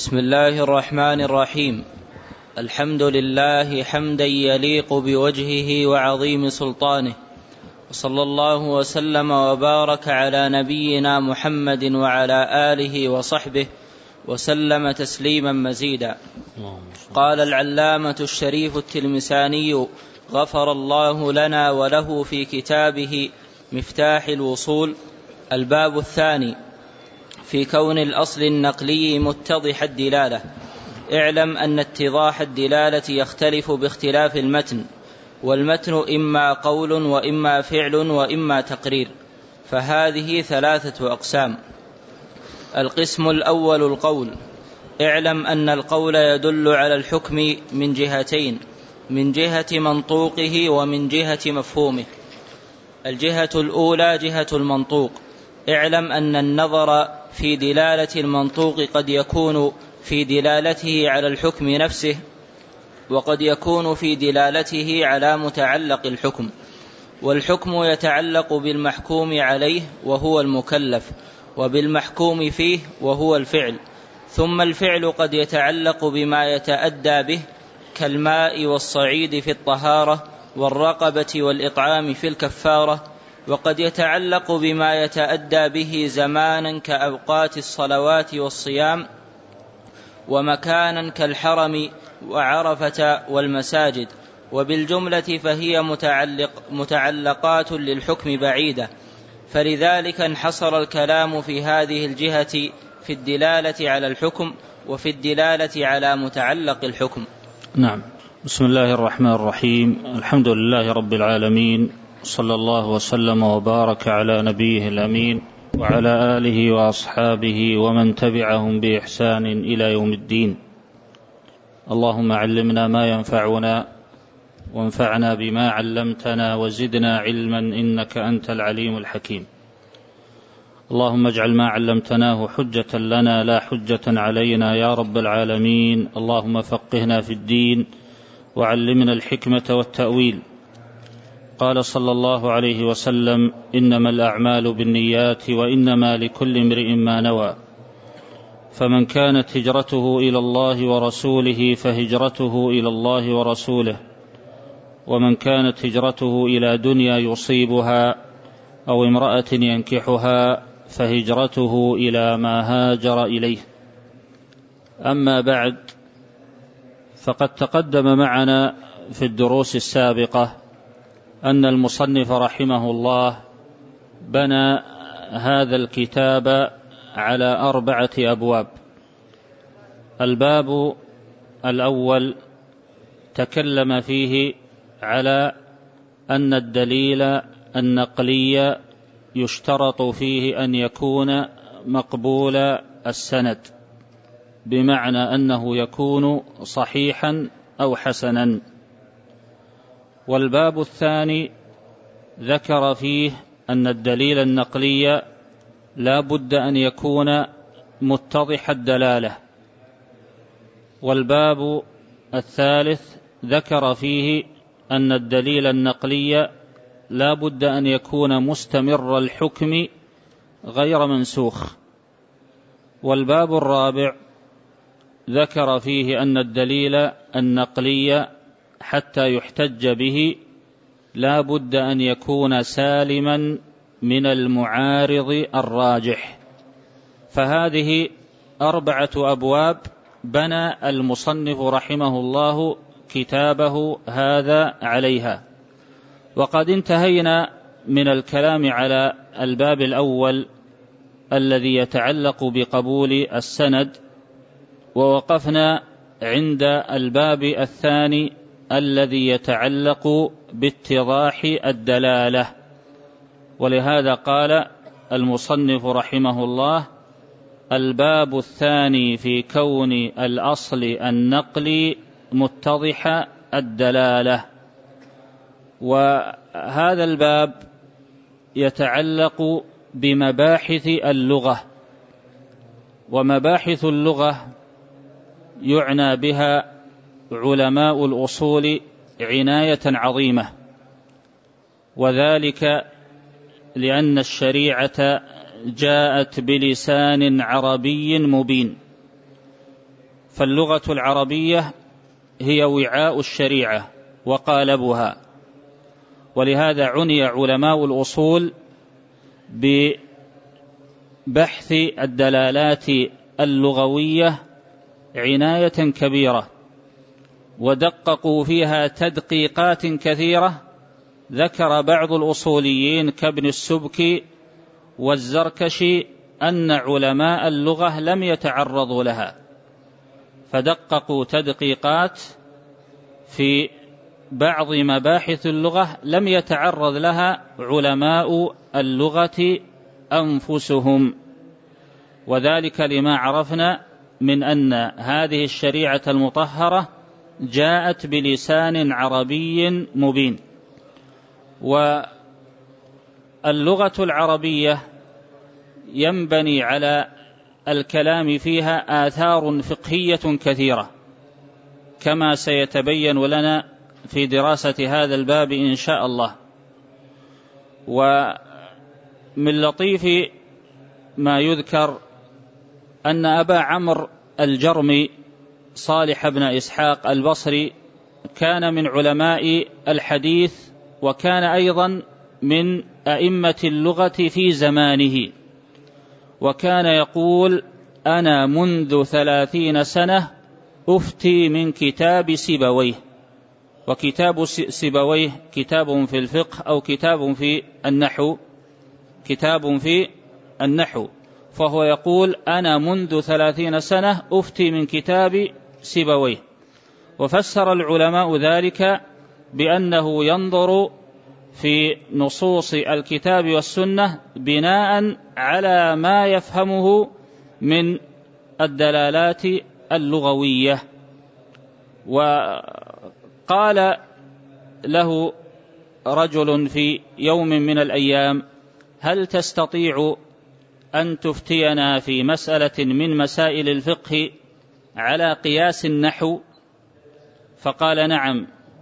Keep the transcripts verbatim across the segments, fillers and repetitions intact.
بسم الله الرحمن الرحيم. الحمد لله حمدا يليق بوجهه وعظيم سلطانه، وصلى الله وسلم وبارك على نبينا محمد وعلى آله وصحبه وسلم تسليما مزيدا. قال العلامة الشريف التلمساني غفر الله لنا وله في كتابه مفتاح الوصول: الباب الثاني في كون الأصل النقلي متضح الدلالة. اعلم أن اتضاح الدلالة يختلف باختلاف المتن، والمتن إما قول وإما فعل وإما تقرير، فهذه ثلاثة أقسام. القسم الأول القول. اعلم أن القول يدل على الحكم من جهتين: من جهة منطوقه ومن جهة مفهومه. الجهة الأولى جهة المنطوق. اعلم أن النظر في دلالة المنطوق قد يكون في دلالته على الحكم نفسه، وقد يكون في دلالته على متعلق الحكم، والحكم يتعلق بالمحكوم عليه وهو المكلف، وبالمحكوم فيه وهو الفعل، ثم الفعل قد يتعلق بما يتأدى به كالماء والصعيد في الطهارة، والرقبة والإطعام في الكفارة، وقد يتعلق بما يتأدى به زمانا كأوقات الصلوات والصيام، ومكانا كالحرم وعرفة والمساجد. وبالجملة فهي متعلق متعلقات للحكم بعيدة، فلذلك انحصر الكلام في هذه الجهة في الدلالة على الحكم وفي الدلالة على متعلق الحكم. نعم. بسم الله الرحمن الرحيم. الحمد لله رب العالمين، صلى الله وسلم وبارك على نبيه الأمين وعلى آله وأصحابه ومن تبعهم بإحسان إلى يوم الدين. اللهم علمنا ما ينفعنا وانفعنا بما علمتنا وزدنا علما إنك أنت العليم الحكيم. اللهم اجعل ما علمتناه حجة لنا لا حجة علينا يا رب العالمين. اللهم فقهنا في الدين وعلمنا الحكمة والتأويل. قال صلى الله عليه وسلم: إنما الأعمال بالنيات وإنما لكل امرئ ما نوى، فمن كانت هجرته إلى الله ورسوله فهجرته إلى الله ورسوله، ومن كانت هجرته إلى دنيا يصيبها أو امرأة ينكحها فهجرته إلى ما هاجر إليه. أما بعد، فقد تقدم معنا في الدروس السابقة أن المصنف رحمه الله بنى هذا الكتاب على أربعة أبواب. الباب الأول تكلم فيه على أن الدليل النقلي يشترط فيه أن يكون مقبول السند، بمعنى أنه يكون صحيحا أو حسنا. والباب الثاني ذكر فيه أن الدليل النقلي لا بد أن يكون متضح الدلالة. والباب الثالث ذكر فيه أن الدليل النقلي لا بد أن يكون مستمر الحكم غير منسوخ. والباب الرابع ذكر فيه أن الدليل النقلي حتى يحتج به لا بد أن يكون سالما من المعارض الراجح. فهذه أربعة أبواب بنى المصنف رحمه الله كتابه هذا عليها. وقد انتهينا من الكلام على الباب الأول الذي يتعلق بقبول السند، ووقفنا عند الباب الثاني الذي يتعلق باتضاح الدلالة. ولهذا قال المصنف رحمه الله: الباب الثاني في كون الأصل النقلي متضح الدلالة. وهذا الباب يتعلق بمباحث اللغة، ومباحث اللغة يعنى بها علماء الأصول عناية عظيمة، وذلك لأن الشريعة جاءت بلسان عربي مبين، فاللغة العربية هي وعاء الشريعة وقالبها، ولهذا عني علماء الأصول ببحث الدلالات اللغوية عناية كبيرة، ودققوا فيها تدقيقات كثيرة. ذكر بعض الأصوليين كابن السبكي والزركشي أن علماء اللغة لم يتعرضوا لها، فدققوا تدقيقات في بعض مباحث اللغة لم يتعرض لها علماء اللغة أنفسهم، وذلك لما عرفنا من أن هذه الشريعة المطهرة جاءت بلسان عربي مبين. واللغة العربية ينبني على الكلام فيها آثار فقهية كثيرة، كما سيتبين لنا في دراسة هذا الباب إن شاء الله. ومن لطيف ما يذكر أن أبا عمرو الجرمي صالح بن إسحاق البصري كان من علماء الحديث، وكان أيضا من أئمة اللغة في زمانه، وكان يقول: أنا منذ ثلاثين سنة أفتي من كتاب سيبويه. وكتاب سيبويه كتاب في الفقه أو كتاب في النحو، كتاب في النحو، فهو يقول: أنا منذ ثلاثين سنة أفتي من كتاب سيبويه. وفسر العلماء ذلك بأنه ينظر في نصوص الكتاب والسنة بناء على ما يفهمه من الدلالات اللغوية. وقال له رجل في يوم من الأيام: هل تستطيع أن تفتينا في مسألة من مسائل الفقه على قياس النحو؟ فقال: نعم.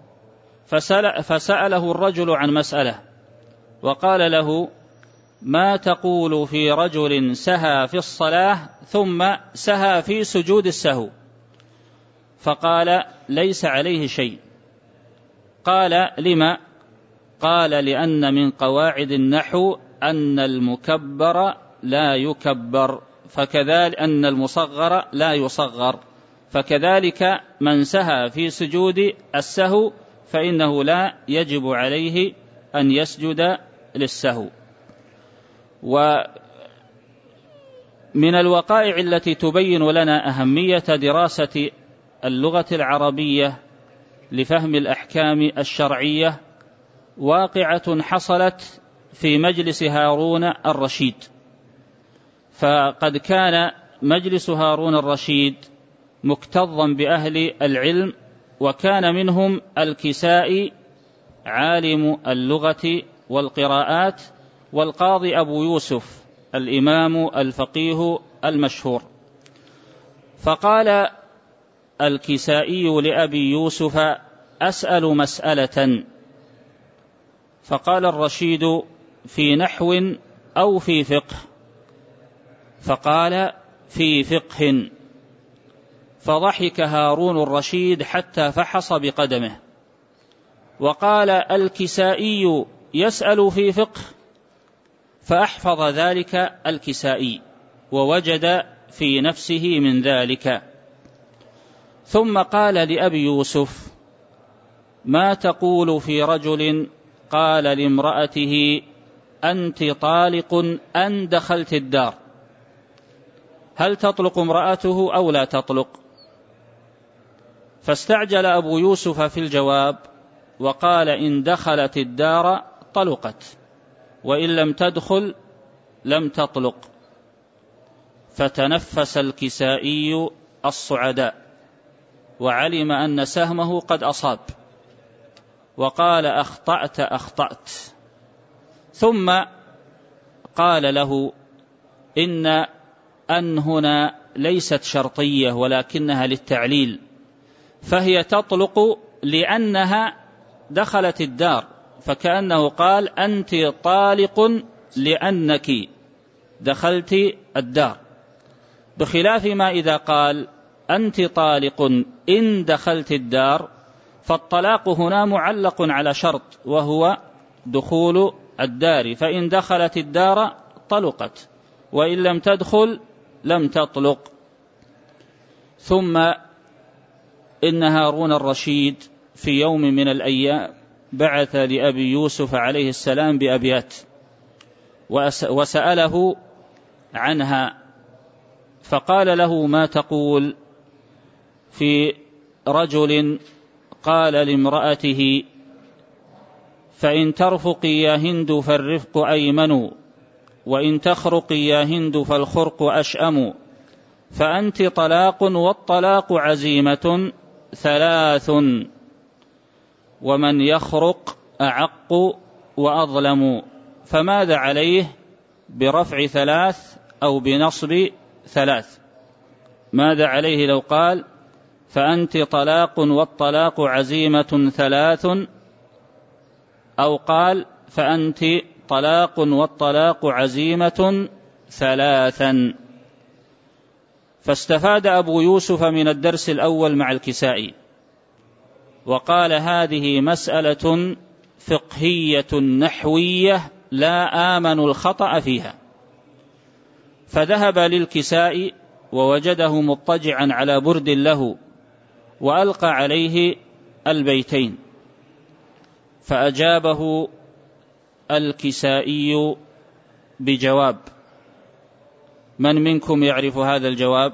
فسأله الرجل عن مسألة وقال له: ما تقول في رجل سهى في الصلاة ثم سهى في سجود السهو؟ فقال: ليس عليه شيء. قال: لما؟ قال: لأن من قواعد النحو أن المكبر لا يكبر، فكذلك أن المصغر لا يصغر، فكذلك من سهى في سجود السهو فإنه لا يجب عليه أن يسجد للسهو. ومن الوقائع التي تبين لنا أهمية دراسة اللغة العربية لفهم الأحكام الشرعية واقعة حصلت في مجلس هارون الرشيد. فقد كان مجلس هارون الرشيد مكتظا بأهل العلم، وكان منهم الكسائي عالم اللغة والقراءات، والقاضي أبو يوسف الإمام الفقيه المشهور. فقال الكسائي لأبي يوسف: أسأل مسألة. فقال الرشيد: في نحو أو في فقه؟ فقال: في فقه. فضحك هارون الرشيد حتى فحص بقدمه، وقال الكسائي يسأل في فقه؟ فأحفظ ذلك الكسائي ووجد في نفسه من ذلك. ثم قال لأبي يوسف: ما تقول في رجل قال لامرأته: أنت طالق أن دخلت الدار؟ هل تطلق امرأته أو لا تطلق؟ فاستعجل أبو يوسف في الجواب وقال: إن دخلت الدار طلقت، وإن لم تدخل لم تطلق. فتنفس الكسائي الصعداء وعلم أن سهمه قد أصاب، وقال: أخطأت أخطأت. ثم قال له: إن أن هنا ليست شرطية ولكنها للتعليل، فهي تطلق لأنها دخلت الدار، فكأنه قال: أنت طالق لأنك دخلت الدار، بخلاف ما إذا قال: أنت طالق إن دخلت الدار، فالطلاق هنا معلق على شرط وهو دخول الدار، فإن دخلت الدار طلقت، وإن لم تدخل لم تطلق. ثم إن هارون الرشيد في يوم من الأيام بعث لأبي يوسف عليه السلام بأبيات وسأله عنها، فقال له: ما تقول في رجل قال لامرأته: فإن ترفقي يا هند فالرفق أيمن، وإن تخرقي يا هند فالخرق أشأم، فأنت طلاق والطلاق عزيمة ثلاث، ومن يخرق أعق وأظلم. فماذا عليه برفع ثلاث أو بنصب ثلاث؟ ماذا عليه لو قال: فأنت طلاق والطلاق عزيمة ثلاث، أو قال: فأنت طلاق والطلاق عزيمة ثلاثا؟ فاستفاد أبو يوسف من الدرس الأول مع الكسائي، وقال: هذه مسألة فقهية نحوية لا آمن الخطأ فيها. فذهب للكسائي ووجده مضطجعا على برد له، وألقى عليه البيتين، فأجابه الكسائي بجواب. من منكم يعرف هذا الجواب؟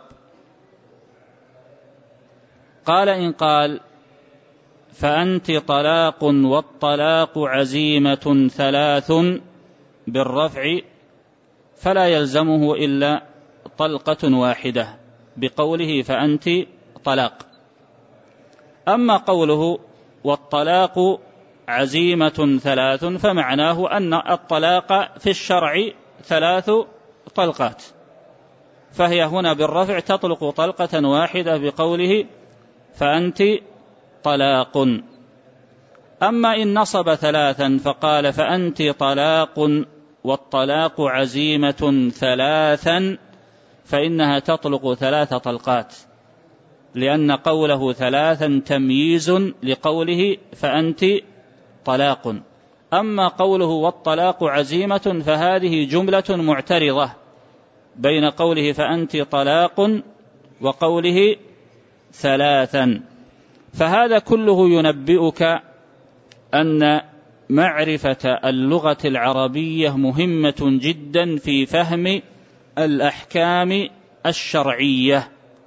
قال: إن قال: فأنت طلاق والطلاق عزيمة ثلاث بالرفع، فلا يلزمه إلا طلقة واحدة بقوله فأنت طلاق. أما قوله والطلاق عزيمة ثلاث فمعناه أن الطلاق في الشرع ثلاث طلقات، فهي هنا بالرفع تطلق طلقة واحدة بقوله فأنت طلاق. أما إن نصب ثلاثا فقال فأنت طلاق والطلاق عزيمة ثلاثا، فإنها تطلق ثلاث طلقات، لأن قوله ثلاثا تمييز لقوله فأنت طلاق. أما قوله والطلاق عزيمة فهذه جملة معترضة بين قوله فأنت طلاق وقوله ثلاثا. فهذا كله ينبئك أن معرفة اللغة العربية مهمة جدا في فهم الأحكام الشرعية.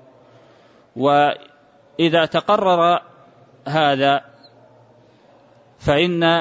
وإذا تقرر هذا فإن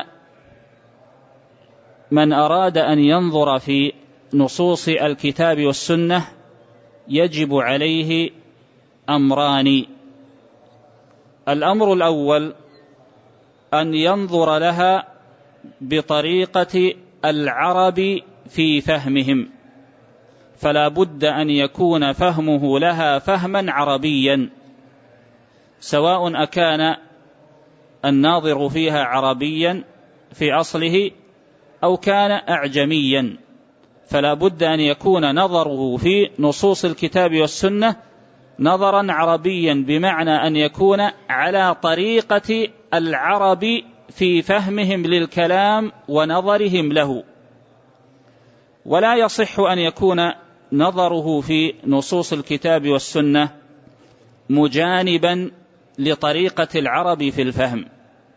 من أراد أن ينظر في نصوص الكتاب والسنة يجب عليه أمران. الأمر الأول أن ينظر لها بطريقة العرب في فهمهم، فلا بد أن يكون فهمه لها فهما عربيا، سواء أكان الناظر فيها عربيا في أصله أو كان أعجميا، فلا بد أن يكون نظره في نصوص الكتاب والسنة نظرا عربيا، بمعنى أن يكون على طريقة العرب في فهمهم للكلام ونظرهم له. ولا يصح أن يكون نظره في نصوص الكتاب والسنة مجانبا لطريقة العرب في الفهم.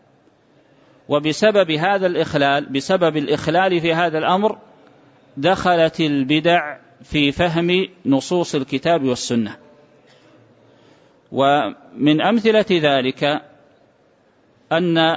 وبسبب هذا الإخلال بسبب الإخلال في هذا الأمر دخلت البدع في فهم نصوص الكتاب والسنة. ومن أمثلة ذلك أن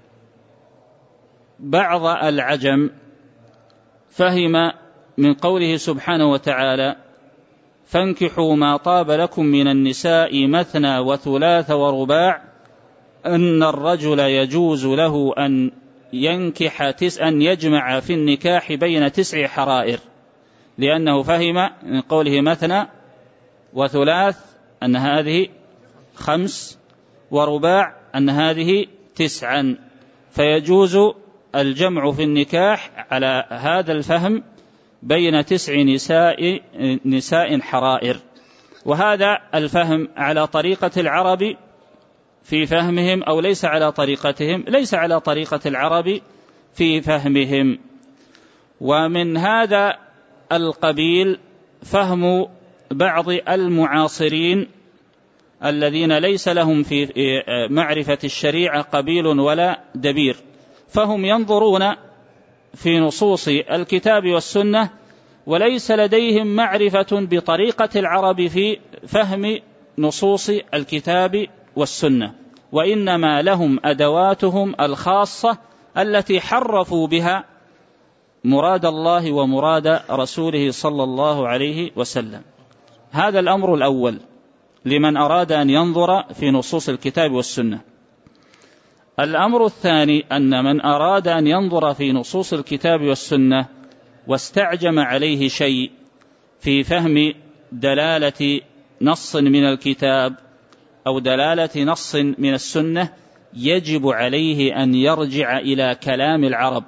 بعض العجم فهم من قوله سبحانه وتعالى فانكحوا ما طاب لكم من النساء مثنى وثلاث ورباع أن الرجل يجوز له أن ينكح تسعا أن يجمع في النكاح بين تسع حرائر، لأنه فهم من قوله مثنى وثلاث أن هذه خمس ورباع أن هذه تسعا، فيجوز الجمع في النكاح على هذا الفهم بين تسع نساء, نساء حرائر. وهذا الفهم على طريقة العرب في فهمهم أو ليس على طريقتهم؟ ليس على طريقة العرب في فهمهم. ومن هذا القبيل فهم بعض المعاصرين الذين ليس لهم في معرفة الشريعة قبيل ولا دبير، فهم ينظرون في نصوص الكتاب والسنة وليس لديهم معرفة بطريقة العرب في فهم نصوص الكتاب والسنة، وإنما لهم أدواتهم الخاصة التي حرفوا بها مراد الله ومراد رسوله صلى الله عليه وسلم. هذا الأمر الأول لمن أراد أن ينظر في نصوص الكتاب والسنة. الأمر الثاني أن من أراد أن ينظر في نصوص الكتاب والسنة واستعجم عليه شيء في فهم دلالة نص من الكتاب أو دلالة نص من السنة، يجب عليه أن يرجع إلى كلام العرب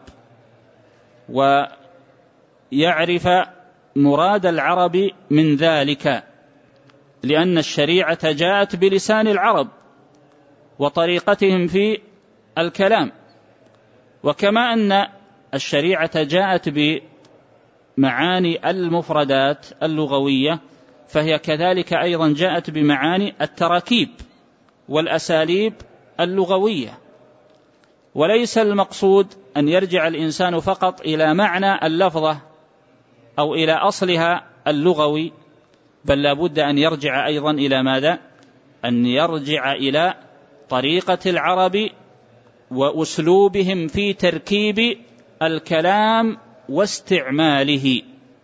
ويعرف مراد العرب من ذلك، لأن الشريعة جاءت بلسان العرب وطريقتهم في الكلام، وكما أن الشريعة جاءت بمعاني المفردات اللغوية فهي كذلك أيضا جاءت بمعاني التراكيب والأساليب اللغوية. وليس المقصود أن يرجع الإنسان فقط إلى معنى اللفظة أو إلى أصلها اللغوي، بل لابد أن يرجع أيضا إلى ماذا؟ أن يرجع إلى طريقة العرب وأسلوبهم في تركيب الكلام واستعماله.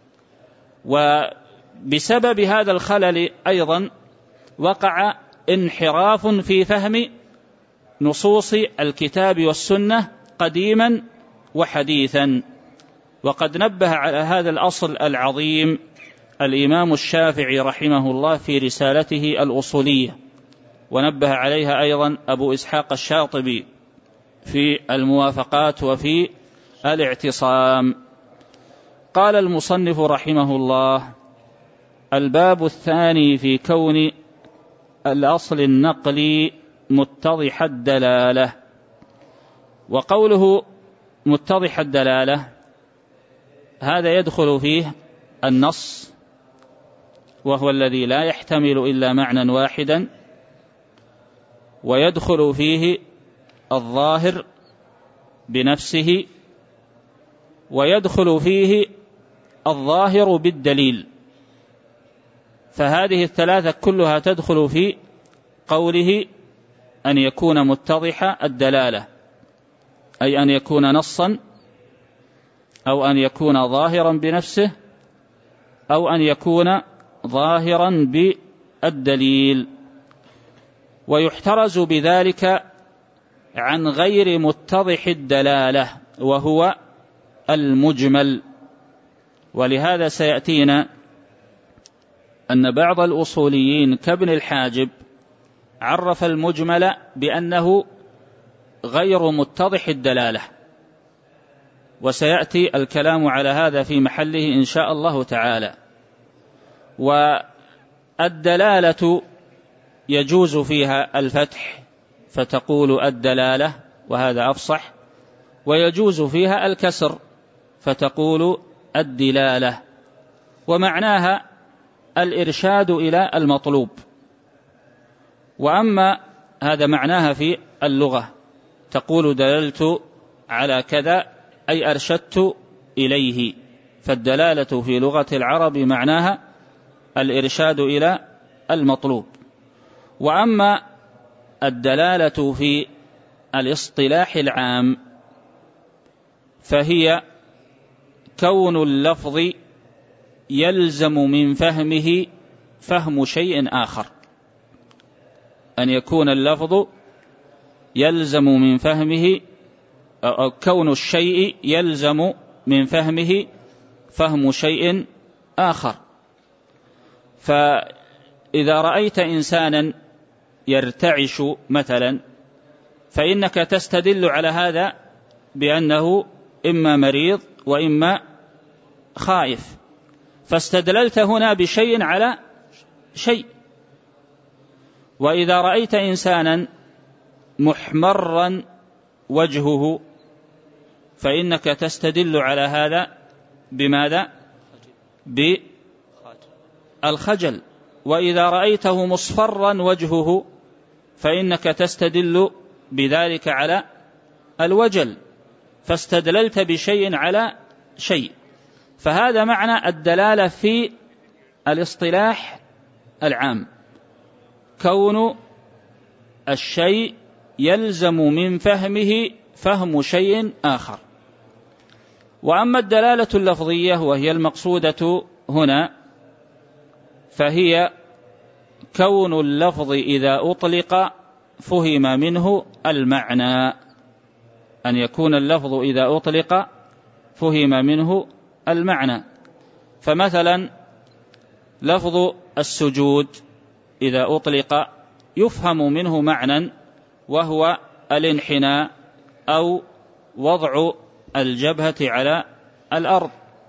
وبسبب هذا الخلل أيضا وقع انحراف في فهم نصوص الكتاب والسنة قديما وحديثا. وقد نبه على هذا الأصل العظيم الإمام الشافعي رحمه الله في رسالته الأصولية، ونبه عليها أيضا أبو إسحاق الشاطبي في الموافقات وفي الاعتصام. قال المصنف رحمه الله: الباب الثاني في كون الأصل النقلي متضح الدلالة. وقوله متضح الدلالة هذا يدخل فيه النص، وهو الذي لا يحتمل إلا معنى واحدا، ويدخل فيه الظاهر بنفسه، ويدخل فيه الظاهر بالدليل. فهذه الثلاثة كلها تدخل في قوله أن يكون متضح الدلالة، أي أن يكون نصا أو أن يكون ظاهرا بنفسه أو أن يكون ظاهرا بالدليل. ويحترز بذلك عن غير متضح الدلالة وهو المجمل. ولهذا سيأتينا أن بعض الأصوليين كابن الحاجب عرف المجمل بأنه غير متضح الدلالة، وسيأتي الكلام على هذا في محله إن شاء الله تعالى. والدلالة يجوز فيها الفتح فتقول الدلالة، وهذا أفصح، ويجوز فيها الكسر فتقول الدلالة، ومعناها الإرشاد إلى المطلوب. وأما هذا معناها في اللغة، تقول دللت على كذا أي أرشدت إليه. فالدلالة في لغة العرب معناها الإرشاد إلى المطلوب. وأما الدلالة في الاصطلاح العام فهي كون اللفظ يلزم من فهمه فهم شيء آخر، أن يكون اللفظ يلزم من فهمه أو كون الشيء يلزم من فهمه فهم شيء آخر. فإذا رأيت إنسانا يرتعش مثلا فإنك تستدل على هذا بأنه إما مريض وإما خائف، فاستدللت هنا بشيء على شيء. وإذا رأيت إنسانا محمرا وجهه فإنك تستدل على هذا بماذا؟ بالخجل. وإذا رأيته مصفرا وجهه فإنك تستدل بذلك على الوجل، فاستدللت بشيء على شيء. فهذا معنى الدلالة في الاصطلاح العام، كون الشيء يلزم من فهمه فهم شيء آخر. وأما الدلالة اللفظية وهي المقصودة هنا فهي كون اللفظ إذا أطلق فهم منه المعنى، أن يكون اللفظ إذا أطلق فهم منه المعنى. فمثلا لفظ السجود إذا أطلق يفهم منه معنى وهو الانحناء أو وضع الجبهة على الأرض،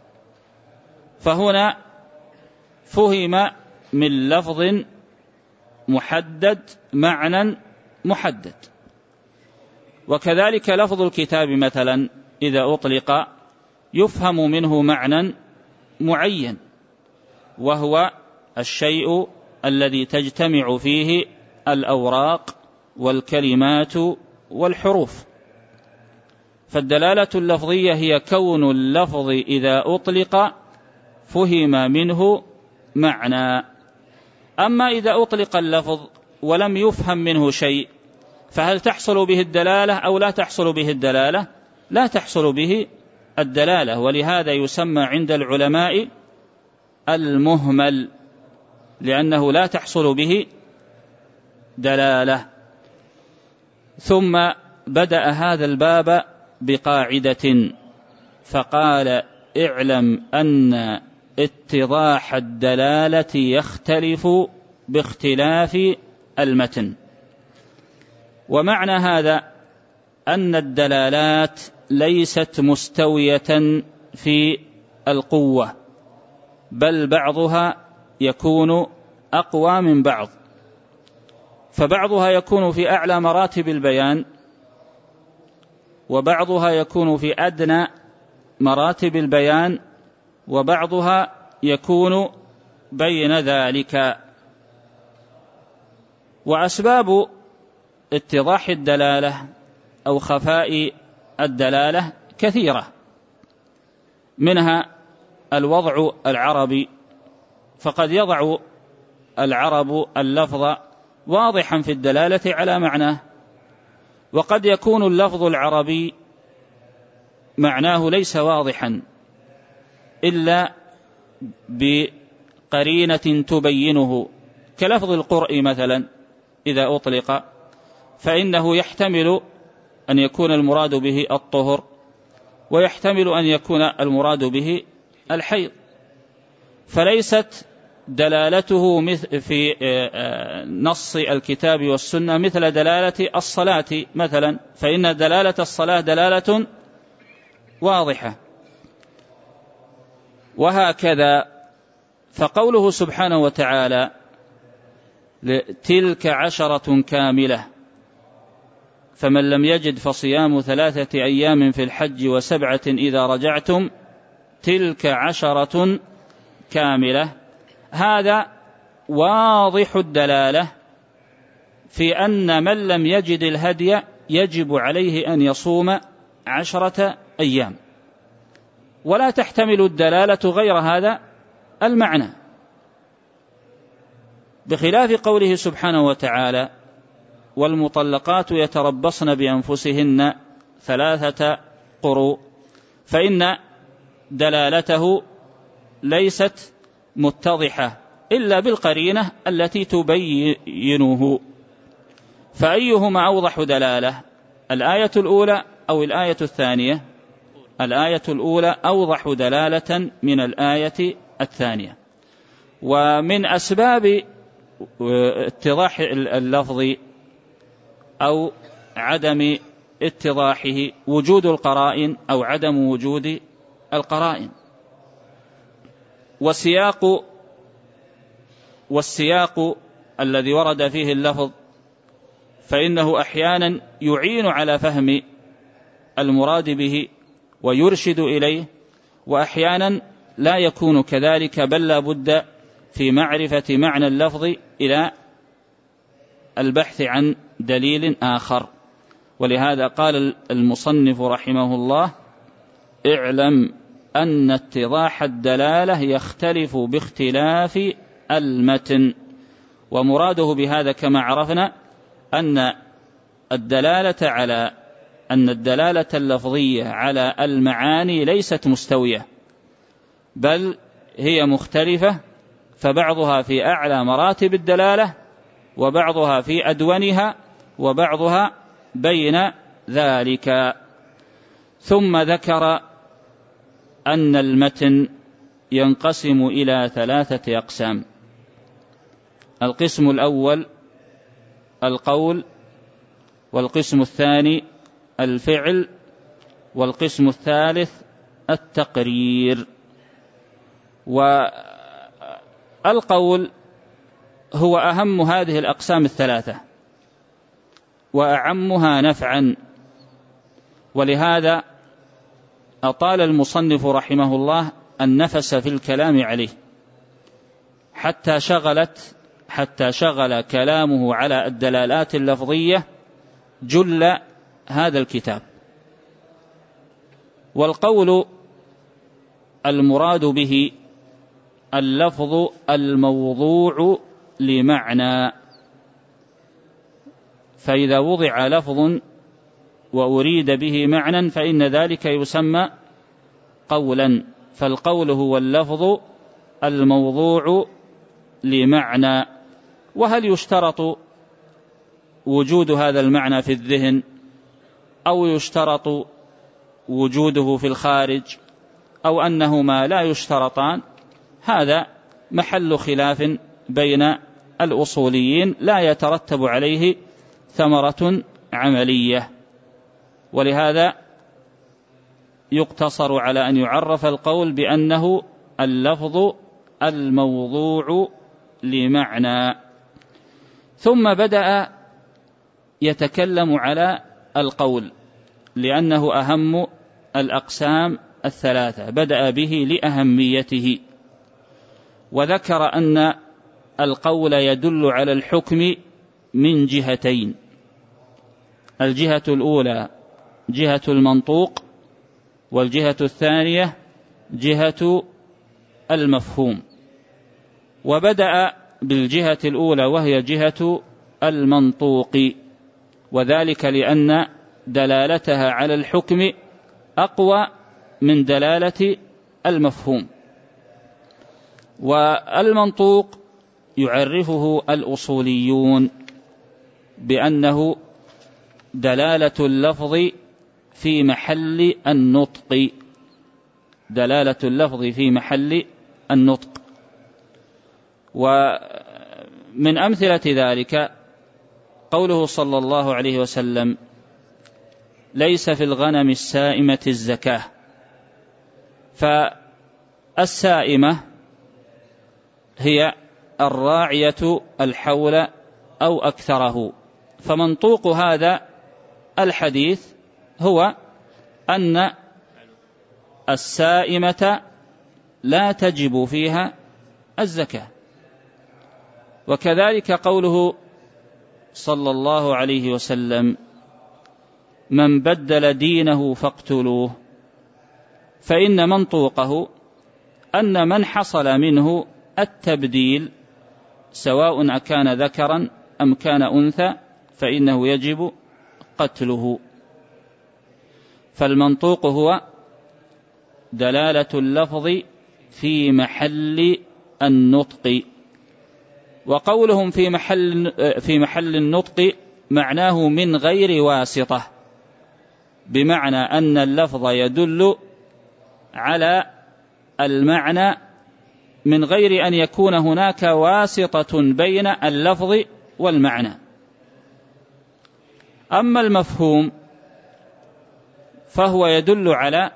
فهنا فهم من لفظ محدد معنى محدد. وكذلك لفظ الكتاب مثلا إذا أطلق يفهم منه معنى معين وهو الشيء الذي تجتمع فيه الأوراق والكلمات والحروف. فالدلالة اللفظية هي كون اللفظ إذا أطلق فهم منه معنى. أما إذا أطلق اللفظ ولم يفهم منه شيء فهل تحصل به الدلالة أو لا تحصل به الدلالة؟ لا تحصل به الدلالة، ولهذا يسمى عند العلماء المهمل، لأنه لا تحصل به دلالة. ثم بدأ هذا الباب بقاعدة فقال: اعلم أن اتضاح الدلالة يختلف باختلاف المتن. ومعنى هذا أن الدلالات ليست مستوية في القوة، بل بعضها يكون أقوى من بعض، فبعضها يكون في أعلى مراتب البيان وبعضها يكون في أدنى مراتب البيان وبعضها يكون بين ذلك. وأسباب اتضاح الدلالة أو خفاء الدلالة كثيرة، منها الوضع العربي، فقد يضع العرب اللفظ واضحا في الدلالة على معناه، وقد يكون اللفظ العربي معناه ليس واضحا إلا بقرينة تبينه، كلفظ القرء مثلا إذا أطلق فإنه يحتمل أن يكون المراد به الطهر ويحتمل أن يكون المراد به الحيض، فليست دلالته في نص الكتاب والسنة مثل دلالة الصلاة مثلا، فإن دلالة الصلاة دلالة واضحة. وهكذا فقوله سبحانه وتعالى: تلك عشرة كاملة فمن لم يجد فصيام ثلاثة أيام في الحج وسبعة إذا رجعتم تلك عشرة كاملة، هذا واضح الدلالة في أن من لم يجد الهدي يجب عليه أن يصوم عشرة أيام، ولا تحتمل الدلالة غير هذا المعنى، بخلاف قوله سبحانه وتعالى: والمطلقات يتربصن بأنفسهن ثلاثة قروء، فإن دلالته ليست متضحة إلا بالقرينة التي تبينه. فأيهما أوضح دلالة، الآية الأولى أو الآية الثانية؟ الآية الأولى أوضح دلالة من الآية الثانية. ومن أسباب اتضاح اللفظ أو عدم اتضاحه وجود القرائن أو عدم وجود القرائن. وسياق والسياق الذي ورد فيه اللفظ فإنه أحيانا يعين على فهم المراد به ويرشد إليه، وأحيانا لا يكون كذلك، بل لا بد في معرفة معنى اللفظ إلى البحث عن دليل آخر. ولهذا قال المصنف رحمه الله: اعلم أن اتضاح الدلالة يختلف باختلاف المتن. ومراده بهذا كما عرفنا أن الدلالة على أن الدلالة اللفظية على المعاني ليست مستوية، بل هي مختلفة، فبعضها في أعلى مراتب الدلالة، وبعضها في أدونها، وبعضها بين ذلك. ثم ذكر أن المتن ينقسم إلى ثلاثة أقسام: القسم الأول القول، والقسم الثاني الفعل، والقسم الثالث التقرير. والقول هو أهم هذه الأقسام الثلاثة وأعمها نفعا، ولهذا أطال المصنف رحمه الله النفس في الكلام عليه حتى شغلت حتى شغل كلامه على الدلالات اللفظية جل هذا الكتاب. والقول المراد به اللفظ الموضوع لمعنى، فإذا وضع لفظ وأريد به معنى فإن ذلك يسمى قولا. فالقول هو اللفظ الموضوع لمعنى. وهل يشترط وجود هذا المعنى في الذهن، أو يشترط وجوده في الخارج، أو أنهما لا يشترطان؟ هذا محل خلاف بين الأصوليين لا يترتب عليه ثمرة عملية. ولهذا يقتصر على أن يعرف القول بأنه اللفظ الموضوع لمعنى. ثم بدأ يتكلم على القول لأنه أهم الأقسام الثلاثة، بدأ به لأهميته، وذكر أن القول يدل على الحكم من جهتين: الجهة الأولى جهة المنطوق، والجهة الثانية جهة المفهوم. وبدأ بالجهة الأولى وهي جهة المنطوق، وذلك لأن دلالتها على الحكم أقوى من دلالة المفهوم. والمنطوق يعرفه الأصوليون بأنه دلالة اللفظ في محل النطق، دلالة اللفظ في محل النطق. ومن أمثلة ذلك قوله صلى الله عليه وسلم: ليس في الغنم السائمة الزكاة. فالسائمة هي الراعية الحول أو أكثره. فمنطوق هذا الحديث هو أن السائمة لا تجب فيها الزكاة. وكذلك قوله صلى الله عليه وسلم: من بدل دينه فاقتلوه. فإن منطوقه أن من حصل منه التبديل سواء أكان ذكرا أم كان أنثى فإنه يجب قتله. فالمنطوق هو دلالة اللفظ في محل النطق. وقولهم في محل في محل النطق معناه من غير واسطة، بمعنى أن اللفظ يدل على المعنى من غير أن يكون هناك واسطة بين اللفظ والمعنى. أما المفهوم فهو يدل على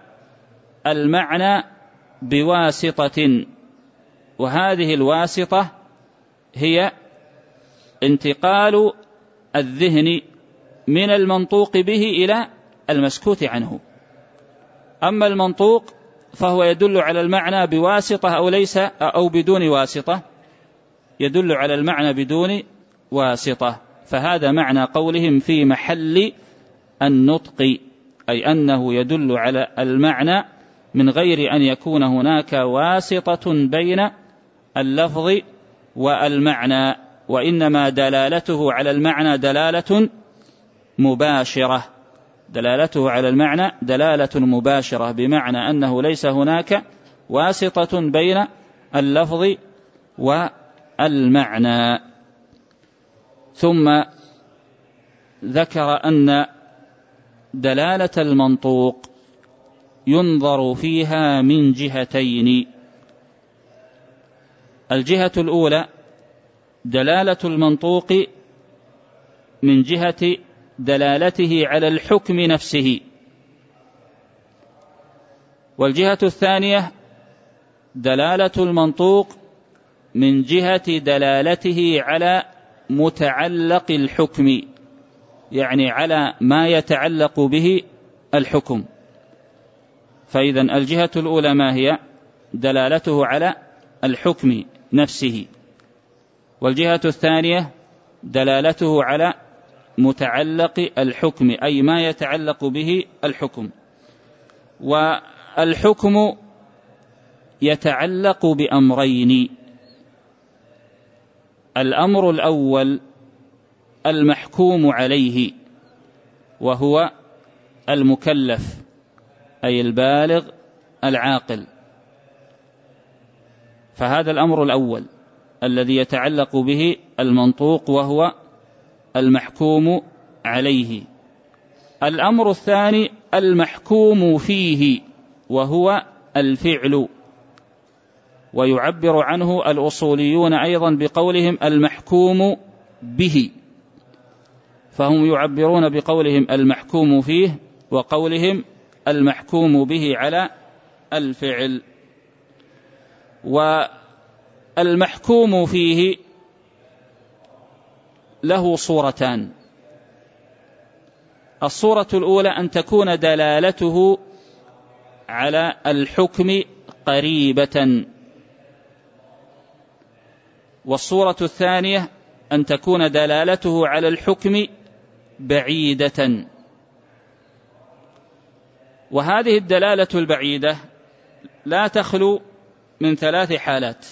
المعنى بواسطة، وهذه الواسطة هي انتقال الذهن من المنطوق به إلى المسكوت عنه. أما المنطوق فهو يدل على المعنى بواسطة أو ليس أو بدون واسطة، يدل على المعنى بدون واسطة، فهذا معنى قولهم في محل النطق، أي أنه يدل على المعنى من غير أن يكون هناك واسطة بين اللفظ والمعنى، وإنما دلالته على المعنى دلالة مباشرة، دلالته على المعنى دلالة مباشرة، بمعنى أنه ليس هناك واسطة بين اللفظ والمعنى. ثم ذكر أن دلالة المنطوق ينظر فيها من جهتين. الجهة الأولى دلالة المنطوق من جهة دلالته على الحكم نفسه، والجهة الثانية دلالة المنطوق من جهة دلالته على متعلق الحكم، يعني على ما يتعلق به الحكم. فإذا الجهة الأولى ما هي؟ دلالته على الحكم نفسه، والجهة الثانية دلالته على متعلق الحكم، أي ما يتعلق به الحكم. والحكم يتعلق بأمرين: الأمر الأول المحكوم عليه، وهو المكلف أي البالغ العاقل، فهذا الأمر الأول الذي يتعلق به المنطوق وهو المحكوم عليه. الأمر الثاني المحكوم فيه، وهو الفعل، ويعبر عنه الأصوليون أيضا بقولهم المحكوم به، فهم يعبرون بقولهم المحكوم فيه وقولهم المحكوم به على الفعل. والمحكوم فيه له صورتان: الصورة الأولى أن تكون دلالته على الحكم قريبة، والصورة الثانية أن تكون دلالته على الحكم بعيدة. وهذه الدلالة البعيدة لا تخلو من ثلاث حالات: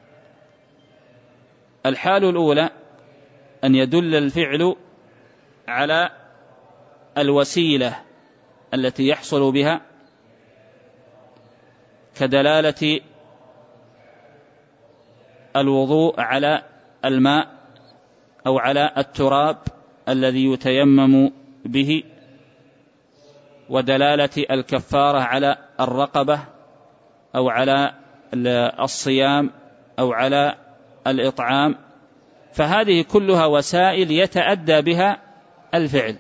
الحال الأولى أن يدل الفعل على الوسيلة التي يحصل بها، كدلالة الوضوء على الماء أو على التراب الذي يتيمم به، ودلالة الكفارة على الرقبة أو على الصيام أو على الإطعام، فهذه كلها وسائل يتأدى بها الفعل.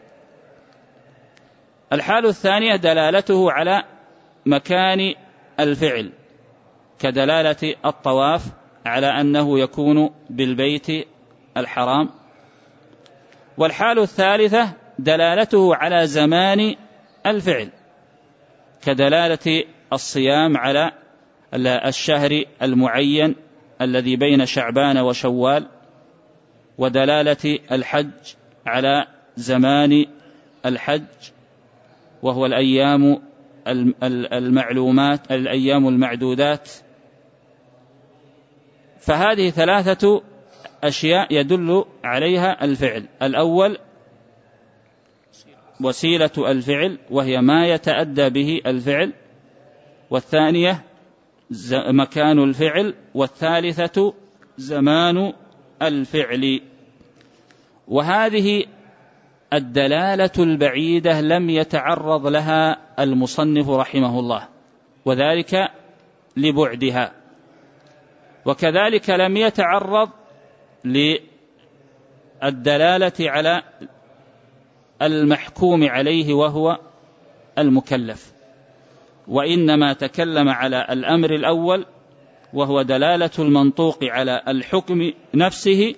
الحال الثانية دلالته على مكان الفعل، كدلالة الطواف على أنه يكون بالبيت الحرام. والحال الثالثة دلالته على زمان الفعل، كدلالة الصيام على الشهر المعين الذي بين شعبان وشوال، ودلالة الحج على زمان الحج وهو الأيام المعلومات الأيام المعدودات. فهذه ثلاثة أشياء يدل عليها الفعل: الأول وسيلة الفعل وهي ما يتأدى به الفعل، والثانية مكان الفعل، والثالثة زمان الفعل. وهذه الدلالة البعيدة لم يتعرض لها المصنف رحمه الله، وذلك لبعدها، وكذلك لم يتعرض للدلالة على المحكوم عليه وهو المكلف، وإنما تكلم على الأمر الأول وهو دلالة المنطوق على الحكم نفسه،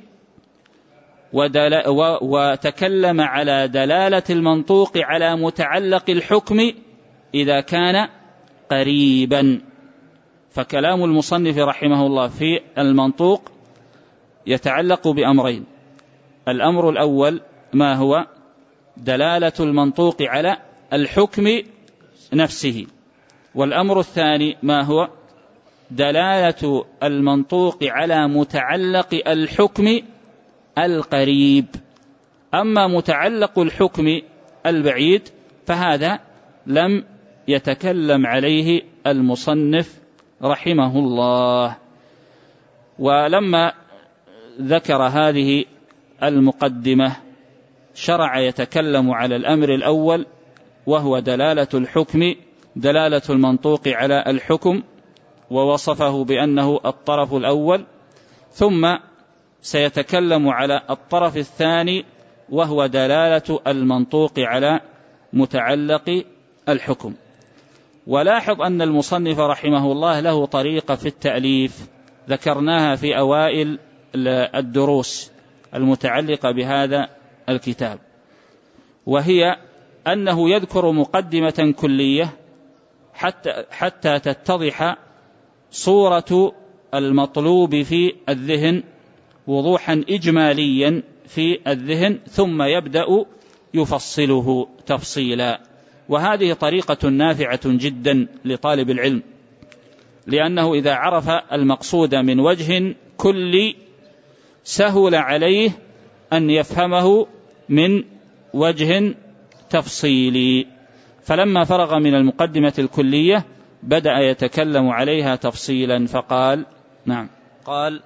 وتكلم على دلالة المنطوق على متعلق الحكم إذا كان قريبا. فكلام المصنف رحمه الله في المنطوق يتعلق بأمرين: الأمر الأول ما هو دلالة المنطوق على الحكم نفسه، والأمر الثاني ما هو دلالة المنطوق على متعلق الحكم القريب. أما متعلق الحكم البعيد فهذا لم يتكلم عليه المصنف رحمه الله. ولما ذكر هذه المقدمة شرع يتكلم على الأمر الأول، وهو دلالة الحكم، دلالة المنطوق على الحكم، ووصفه بأنه الطرف الأول. ثم سيتكلم على الطرف الثاني، وهو دلالة المنطوق على متعلق الحكم. ولاحظ أن المصنف رحمه الله له طريقة في التأليف ذكرناها في أوائل الدروس المتعلقة بهذا الكتاب، وهي أنه يذكر مقدمة كلية حتى, حتى تتضح صورة المطلوب في الذهن وضوحا إجماليا في الذهن، ثم يبدأ يفصله تفصيلا. وهذه طريقة نافعة جدا لطالب العلم، لأنه إذا عرف المقصود من وجه كلي سهل عليه أن يفهمه من وجه تفصيلي. فلما فرغ من المقدمة الكلية بدأ يتكلم عليها تفصيلا فقال: نعم. قال: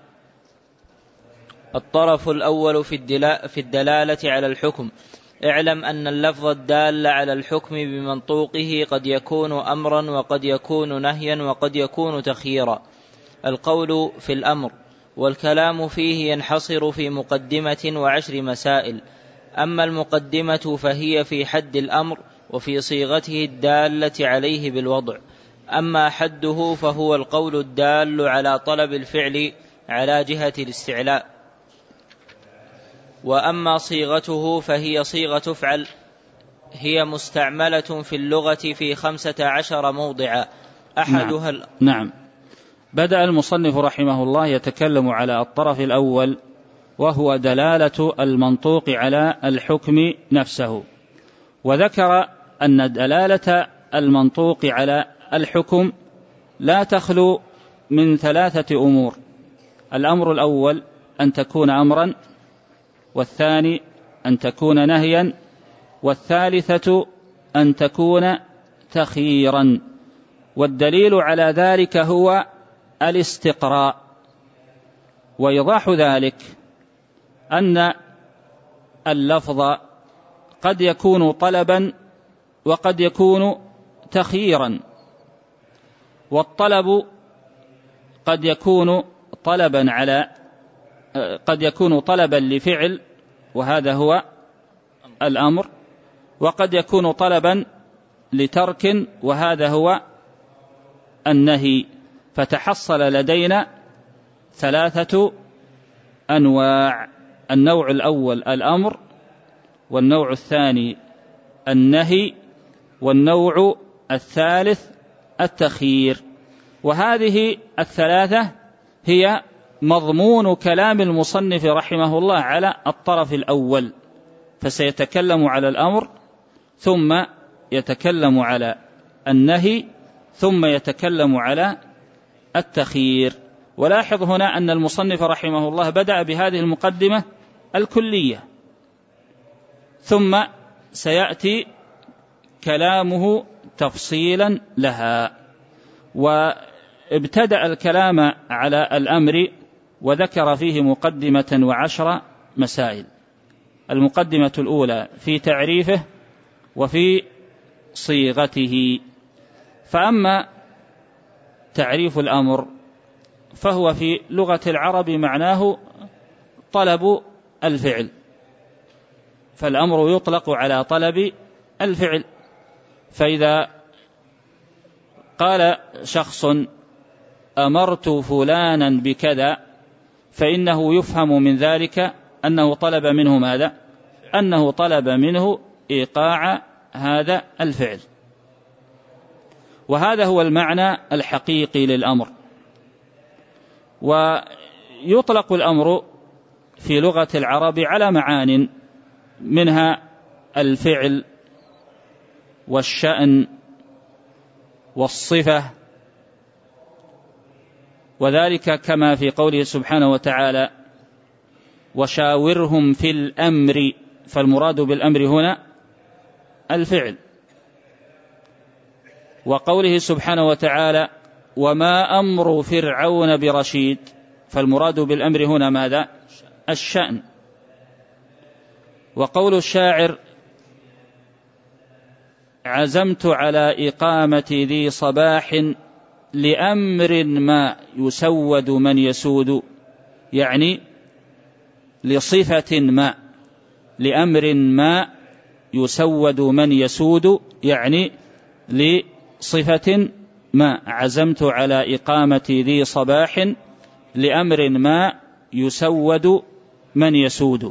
الطرف الأول في الدلالة على الحكم. اعلم أن اللفظ الدال على الحكم بمنطوقه قد يكون أمرا وقد يكون نهيا وقد يكون تخييرا. القول في الأمر والكلام فيه ينحصر في مقدمة وعشر مسائل. أما المقدمة فهي في حد الأمر وفي صيغته الدالة عليه بالوضع. أما حده فهو القول الدال على طلب الفعل على جهة الاستعلاء. وأما صيغته فهي صيغة افعل، هي مستعملة في اللغة في خمسة عشر موضعا أحدها. نعم. نعم. بدأ المصنف رحمه الله يتكلم على الطرف الأول، وهو دلالة المنطوق على الحكم نفسه، وذكر أن دلالة المنطوق على الحكم لا تخلو من ثلاثة أمور: الأمر الأول أن تكون أمرا، والثاني أن تكون نهيا، والثالثة أن تكون تخييرا. والدليل على ذلك هو الاستقراء. ويضاح ذلك أن اللفظ قد يكون طلبا وقد يكون تخييرا، والطلب قد يكون طلبا على قد يكون طلبا لفعل وهذا هو الأمر، وقد يكون طلبا لترك وهذا هو النهي. فتحصل لدينا ثلاثة أنواع: النوع الأول الأمر، والنوع الثاني النهي، والنوع الثالث التخيير. وهذه الثلاثة هي مضمون كلام المصنف رحمه الله على الطرف الأول. فسيتكلم على الأمر، ثم يتكلم على النهي، ثم يتكلم على التخيير. ولاحظ هنا أن المصنف رحمه الله بدأ بهذه المقدمة الكلية، ثم سيأتي كلامه تفصيلا لها. وابتدأ الكلام على الأمر وذكر فيه مقدمة وعشر مسائل. المقدمة الأولى في تعريفه وفي صيغته. فأما تعريف الأمر فهو في لغة العرب معناه طلب الفعل، فالأمر يطلق على طلب الفعل. فإذا قال شخص أمرت فلانا بكذا، فإنه يفهم من ذلك أنه طلب منه ماذا؟ أنه طلب منه إيقاع هذا الفعل. وهذا هو المعنى الحقيقي للأمر. ويطلق الأمر في لغة العرب على معان، منها الفعل والشأن والصفة، وذلك كما في قوله سبحانه وتعالى: وشاورهم في الأمر، فالمراد بالأمر هنا الفعل. وقوله سبحانه وتعالى: وما أمر فرعون برشيد، فالمراد بالأمر هنا ماذا؟ الشأن. وقول الشاعر: عزمت على إقامة ذي صباح لأمر ما يسود من يسود، يعني لصفة ما، لأمر ما يسود من يسود، يعني لصفة ما. عزمت على إقامة ذي صباح لأمر ما يسود من يسود.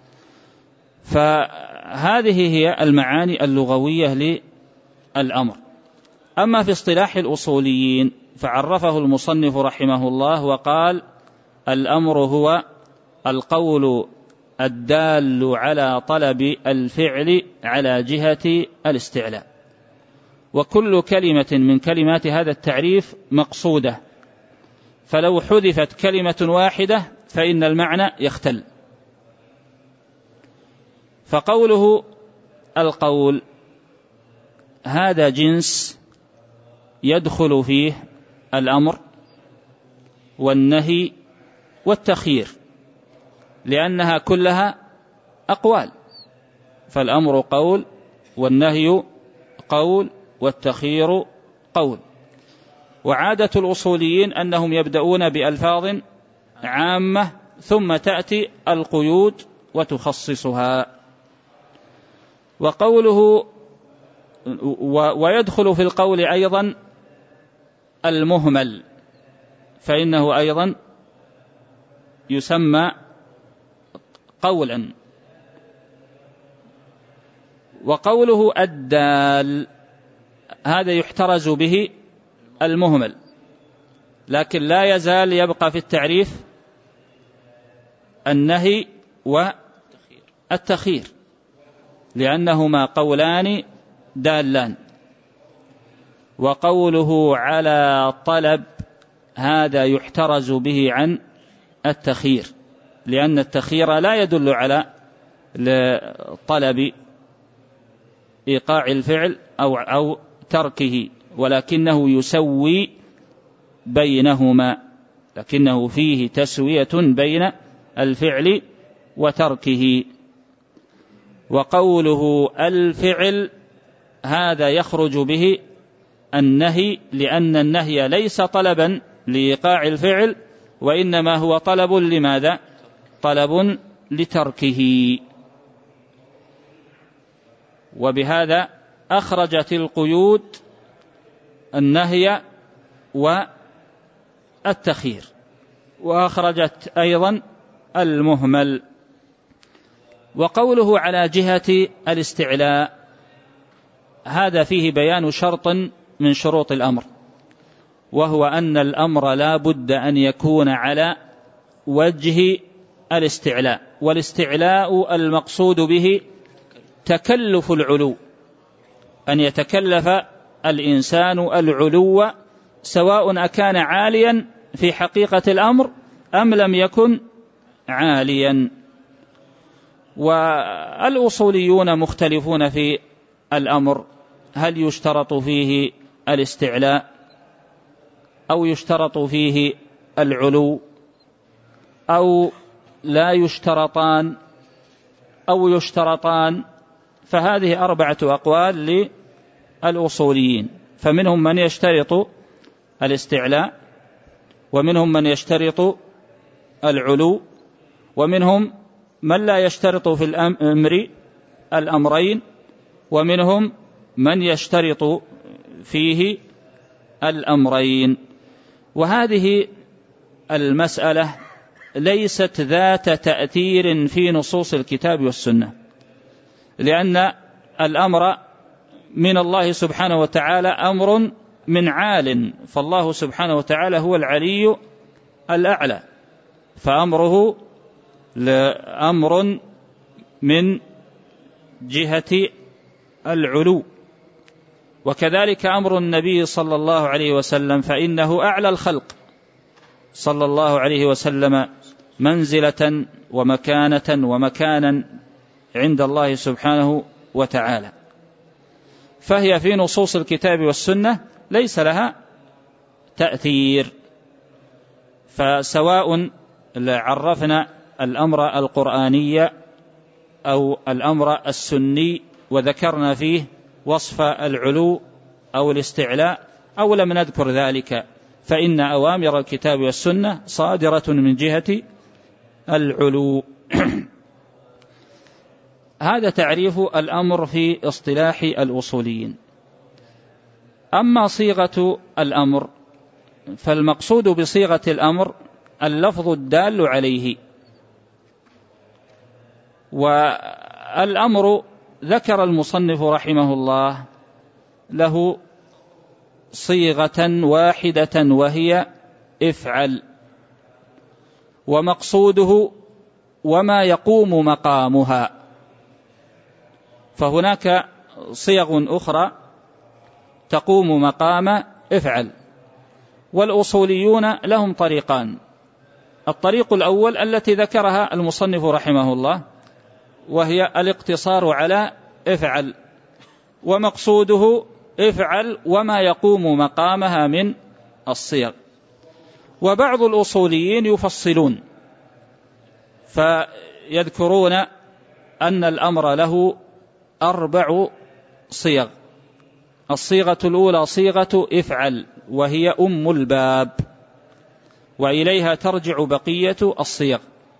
فهذه هي المعاني اللغوية للأمر. أما في اصطلاح الأصوليين فعرفه المصنف رحمه الله وقال: الأمر هو القول الدال على طلب الفعل على جهة الاستعلاء. وكل كلمة من كلمات هذا التعريف مقصودة، فلو حذفت كلمة واحدة فإن المعنى يختل. فقوله القول هذا جنس يدخل فيه الأمر والنهي والتخيير، لأنها كلها أقوال، فالأمر قول والنهي قول والتخيير قول. وعادة الأصوليين أنهم يبدأون بألفاظ عامة ثم تأتي القيود وتخصصها. وقوله ويدخل في القول أيضا المهمل، فإنه أيضا يسمى قولا. وقوله الدال هذا يحترز به المهمل، لكن لا يزال يبقى في التعريف النهي والتخيير، لأنهما قولان دالان. وقوله على طلب هذا يحترز به عن التخيير، لأن التخيير لا يدل على طلب إيقاع الفعل أو, أو تركه، ولكنه يسوي بينهما، لكنه فيه تسوية بين الفعل وتركه. وقوله الفعل هذا يخرج به النهي، لأن النهي ليس طلبا لإيقاع الفعل، وإنما هو طلب لماذا؟ طلب لتركه. وبهذا أخرجت القيود النهي والتخيير، وأخرجت أيضا المهمل. وقوله على جهة الاستعلاء هذا فيه بيان شرط من شروط الأمر، وهو أن الأمر لا بد أن يكون على وجه الاستعلاء. والاستعلاء المقصود به تكلف العلو، أن يتكلف الإنسان العلو سواء أكان عاليا في حقيقة الأمر أم لم يكن عاليا. والأصوليون مختلفون في الأمر، هل يشترط فيه الاستعلاء أو يشترط فيه العلو أو لا يشترطان أو يشترطان. فهذه أربعة أقوال للأصوليين، فمنهم من يشترط الاستعلاء، ومنهم من يشترط العلو، ومنهم من لا يشترط في الأمر الأمرين، ومنهم من يشترط فيه الأمرين. وهذه المسألة ليست ذات تأثير في نصوص الكتاب والسنة، لأن الأمر من الله سبحانه وتعالى أمر من عال، فالله سبحانه وتعالى هو العلي الأعلى، فأمره لأمر من جهة العلو. وكذلك أمر النبي صلى الله عليه وسلم، فإنه أعلى الخلق صلى الله عليه وسلم منزلة ومكانة ومكانا عند الله سبحانه وتعالى، فهي في نصوص الكتاب والسنة ليس لها تأثير. فسواء عرفنا الأمر القرآني أو الأمر السني وذكرنا فيه وصف العلو أو الاستعلاء أو لم نذكر ذلك، فإن أوامر الكتاب والسنة صادرة من جهة العلو. هذا تعريف الأمر في اصطلاح الأصوليين. أما صيغة الأمر فالمقصود بصيغة الأمر اللفظ الدال عليه. والأمر ذكر المصنف رحمه الله له صيغة واحدة وهي افعل، ومقصوده وما يقوم مقامها. فهناك صيغ أخرى تقوم مقام افعل، والأصوليون لهم طريقان. الطريق الأول التي ذكرها المصنف رحمه الله، وهي الاقتصار على افعل، ومقصوده افعل وما يقوم مقامها من الصيغ. وبعض الأصوليين يفصلون فيذكرون أن الأمر له أربع صيغ. الصيغة الأولى صيغة افعل، وهي أم الباب، وإليها ترجع بقية الصيغ.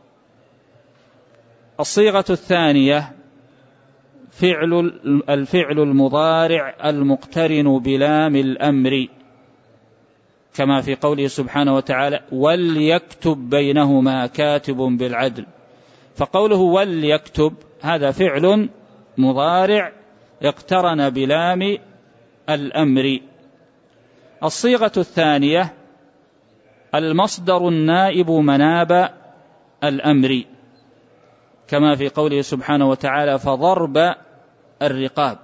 الصيغة الثانية فعل الفعل المضارع المقترن بلام الأمر، كما في قوله سبحانه وتعالى وليكتب بينهما كاتب بالعدل. فقوله وليكتب هذا فعل مضارع اقترن بلام الأمر. الصيغة الثانية المصدر النائب مناب الأمر، كما في قوله سبحانه وتعالى فضرب الرقاب.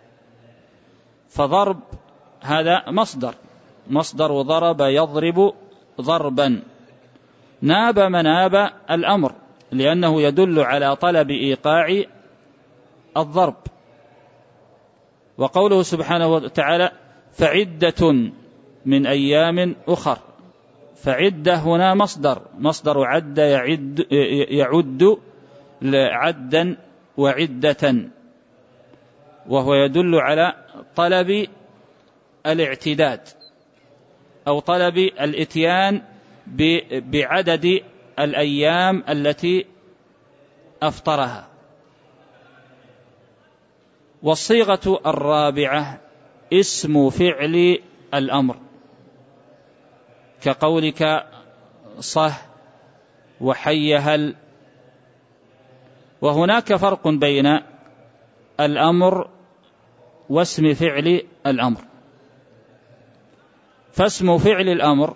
فضرب هذا مصدر مصدر ضرب يضرب ضربا، ناب مناب الأمر لأنه يدل على طلب إيقاع الضرب. وقوله سبحانه وتعالى فعدة من أيام أخر، فعدة هنا مصدر مصدر عد يعد, يعد عدا وعدة، وهو يدل على طلب الاعتداد أو طلب الاتيان بعدد الأيام التي أفطرها. والصيغة الرابعة اسم فعل الأمر، كقولك صه وحي هل. وهناك فرق بين الأمر واسم فعل الأمر. فاسم فعل الأمر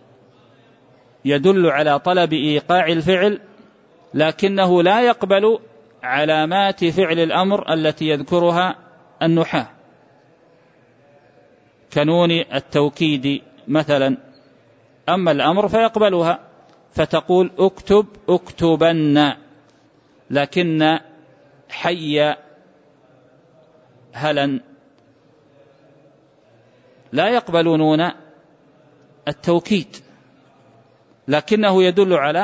يدل على طلب إيقاع الفعل، لكنه لا يقبل علامات فعل الأمر التي يذكرها النحاة، كنون التوكيد مثلا. أما الأمر فيقبلها، فتقول اكتب اكتبن، لكن حي هلا لا يقبل نون التوكيد، لكنه يدل على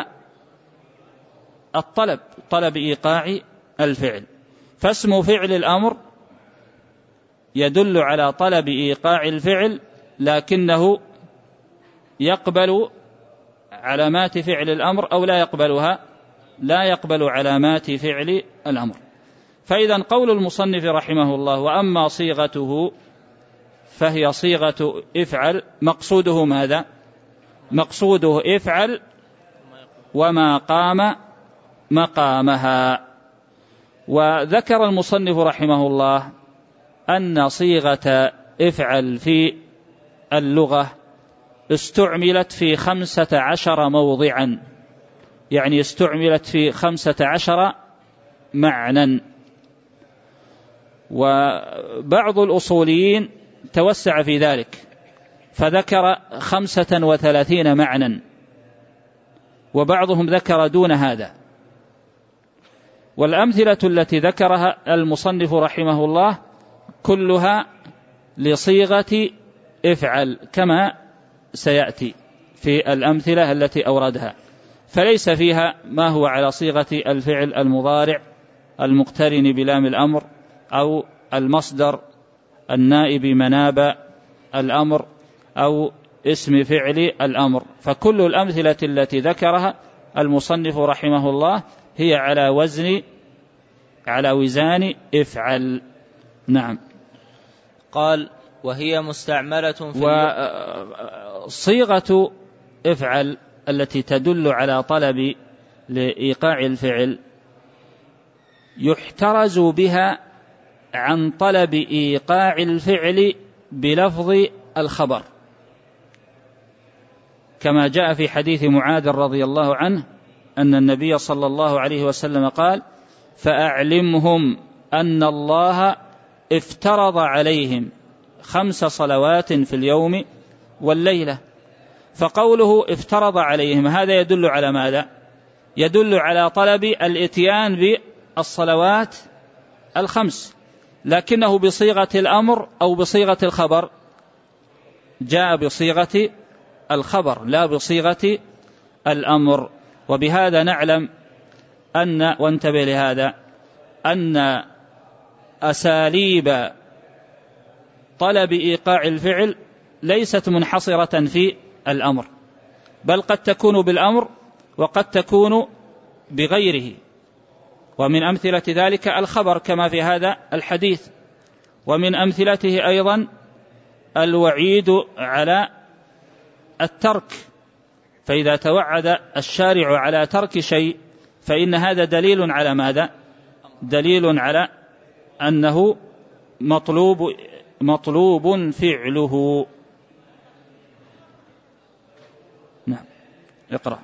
الطلب طلب إيقاع الفعل. فاسم فعل الأمر يدل على طلب إيقاع الفعل، لكنه يقبل علامات فعل الأمر أو لا يقبلها، لا يقبل علامات فعل الأمر. فإذا قول المصنف رحمه الله وأما صيغته فهي صيغة افعل، مقصوده ماذا؟ مقصوده افعل وما قام مقامها. وذكر المصنف رحمه الله أن صيغة افعل في اللغة استعملت في خمسة عشر موضعا، يعني استعملت في خمسة عشر معنى. وبعض الأصوليين توسع في ذلك فذكر خمسة وثلاثين معنى، وبعضهم ذكر دون هذا. والأمثلة التي ذكرها المصنف رحمه الله كلها لصيغة افعل كما سيأتي في الأمثلة التي أوردها، فليس فيها ما هو على صيغة الفعل المضارع المقترن بلام الأمر أو المصدر النائب مناب الأمر أو اسم فعل الأمر. فكل الأمثلة التي ذكرها المصنف رحمه الله هي على وزن على وزان افعل. نعم. قال وهي مستعملة في وصيغة افعل التي تدل على طلب لإيقاع الفعل يحترز بها عن طلب إيقاع الفعل بلفظ الخبر، كما جاء في حديث معاذ رضي الله عنه أن النبي صلى الله عليه وسلم قال فأعلمهم أن الله افترض عليهم خمس صلوات في اليوم والليلة. فقوله افترض عليهم هذا يدل على ماذا؟ يدل على طلب الاتيان بالصلوات الخمس، لكنه بصيغة الأمر أو بصيغة الخبر؟ جاء بصيغة الخبر لا بصيغة الأمر. وبهذا نعلم أن وانتبه لهذا أن أساليب طلب إيقاع الفعل ليست منحصرة في الأمر، بل قد تكون بالأمر وقد تكون بغيره. ومن أمثلة ذلك الخبر كما في هذا الحديث، ومن أمثلته أيضا الوعيد على الترك، فإذا توعد الشارع على ترك شيء فإن هذا دليل على ماذا؟ دليل على أنه مطلوب مطلوب فعله. نعم. اقرأ.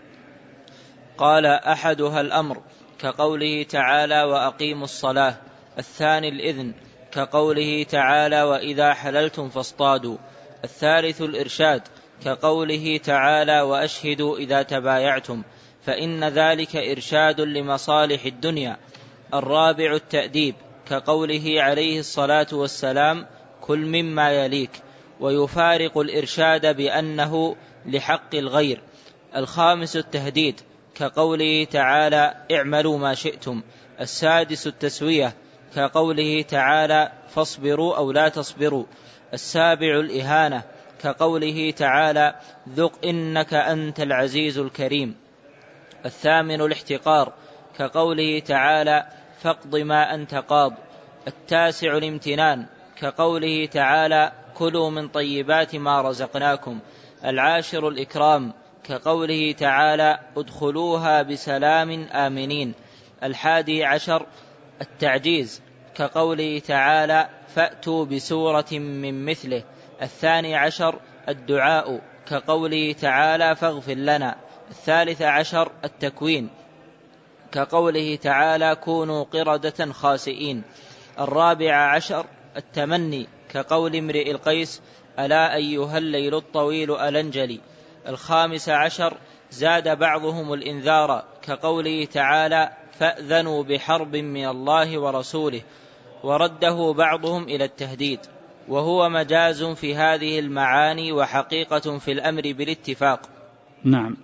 قال أحدها الأمر كقوله تعالى وأقيموا الصلاة، الثاني الإذن كقوله تعالى وإذا حللتم فاصطادوا، الثالث الإرشاد كقوله تعالى وأشهدوا إذا تبايعتم فإن ذلك إرشاد لمصالح الدنيا، الرابع التأديب كقوله عليه الصلاة والسلام كل مما يليك، ويفارق الإرشاد بأنه لحق الغير، الخامس التهديد كقوله تعالى اعملوا ما شئتم، السادس التسوية كقوله تعالى فاصبروا أو لا تصبروا، السابع الإهانة كقوله تعالى ذق إنك أنت العزيز الكريم، الثامن الاحتقار كقوله تعالى فاقض ما أنت قاض، التاسع الامتنان كقوله تعالى كلوا من طيبات ما رزقناكم، العاشر الإكرام كقوله تعالى ادخلوها بسلام آمنين، الحادي عشر التعجيز كقوله تعالى فأتوا بسورة من مثله، الثاني عشر الدعاء كقوله تعالى فاغفر لنا، الثالث عشر التكوين كقوله تعالى كونوا قردة خاسئين، الرابع عشر التمني كقول امرئ القيس ألا أيها الليل الطويل ألنجلي، الخامس عشر زاد بعضهم الإنذار كقوله تعالى فأذنوا بحرب من الله ورسوله، ورده بعضهم إلى التهديد، وهو مجاز في هذه المعاني وحقيقة في الأمر بالاتفاق. نعم.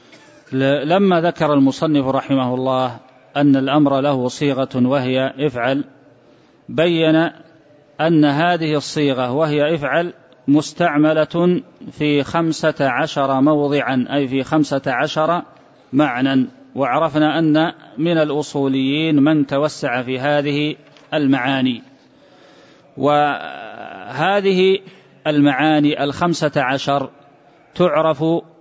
لما ذكر المصنف رحمه الله أن الأمر له صيغة وهي افعل، بين أن هذه الصيغة وهي افعل مستعملة في خمسة عشر موضعا، أي في خمسة عشر معنى. وعرفنا أن من الأصوليين من توسع في هذه المعاني، وهذه المعاني الخمسة عشر تعرف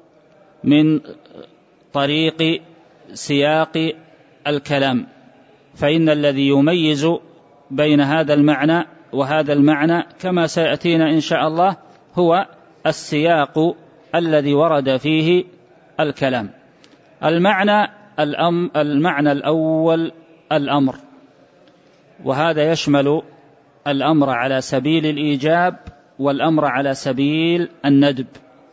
من طريق سياق الكلام، فإن الذي يميز بين هذا المعنى وهذا المعنى كما سيأتينا إن شاء الله هو السياق الذي ورد فيه الكلام. المعنى الأم المعنى الأول الأمر، وهذا يشمل الأمر على سبيل الإيجاب والأمر على سبيل الندب،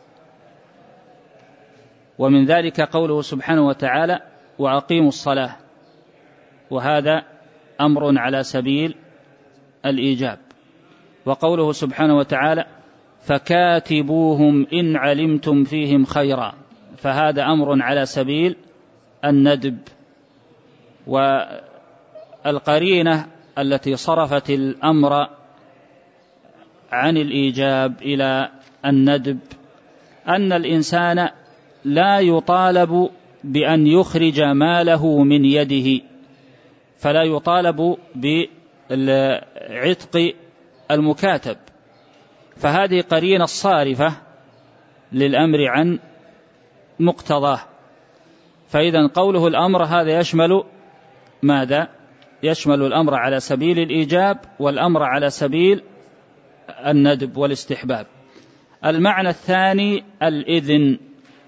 ومن ذلك قوله سبحانه وتعالى وأقيموا الصلاة، وهذا أمر على سبيل الإيجاب. وقوله سبحانه وتعالى فكاتبوهم إن علمتم فيهم خيرا، فهذا أمر على سبيل الندب. والقرينة التي صرفت الأمر عن الإيجاب إلى الندب أن الإنسان لا يطالب بأن يخرج ماله من يده، فلا يطالب بعتق المكاتب، فهذه قرينة صارفة للأمر عن مقتضاه. فإذا قوله الأمر هذا يشمل ماذا؟ يشمل الأمر على سبيل الإيجاب والأمر على سبيل الندب والاستحباب. المعنى الثاني الإذن،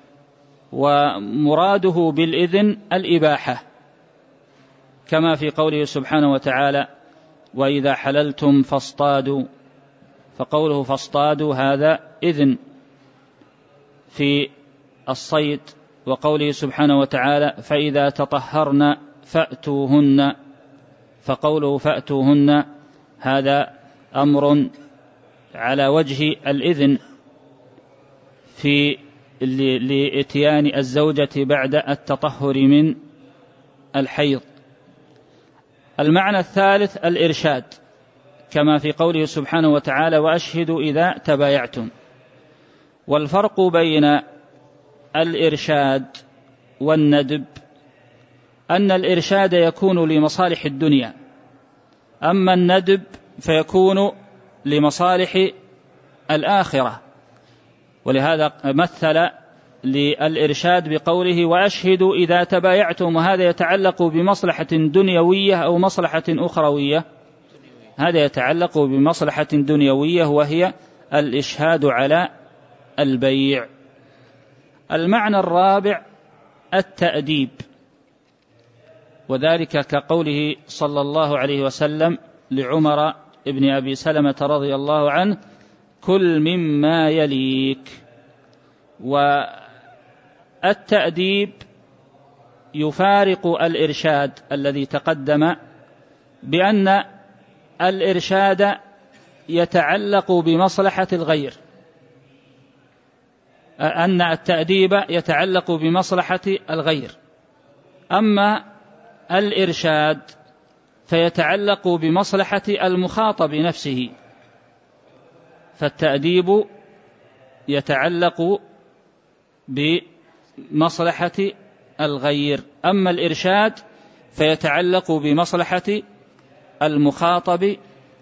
ومراده بالإذن الإباحة، كما في قوله سبحانه وتعالى وإذا حللتم فاصطادوا، فقوله فاصطادوا هذا إذن في الصيد. وقوله سبحانه وتعالى فإذا تطهرن فأتوهن، فقوله فأتوهن هذا أمر على وجه الإذن في لإتيان الزوجة بعد التطهر من الحيض. المعنى الثالث الإرشاد، كما في قوله سبحانه وتعالى وأشهدوا إذا تبايعتم. والفرق بين الإرشاد والندب أن الإرشاد يكون لمصالح الدنيا، أما الندب فيكون لمصالح الآخرة. ولهذا مثل للإرشاد بقوله وأشهدوا إذا تبايعتم، وهذا يتعلق بمصلحة دنيوية أو مصلحة أخروية. هذا يتعلق بمصلحة دنيوية وهي الإشهاد على البيع. المعنى الرابع التأديب، وذلك كقوله صلى الله عليه وسلم لعمر ابن أبي سلمة رضي الله عنه كل مما يليك. والتأديب يفارق الإرشاد الذي تقدم، بأن الإرشاد يتعلق بمصلحة الغير، أن التأديب يتعلق بمصلحة الغير، أما الإرشاد فيتعلق بمصلحة المخاطب نفسه. فالتأديب يتعلق بمصلحة الغير، أما الإرشاد فيتعلق بمصلحة المخاطب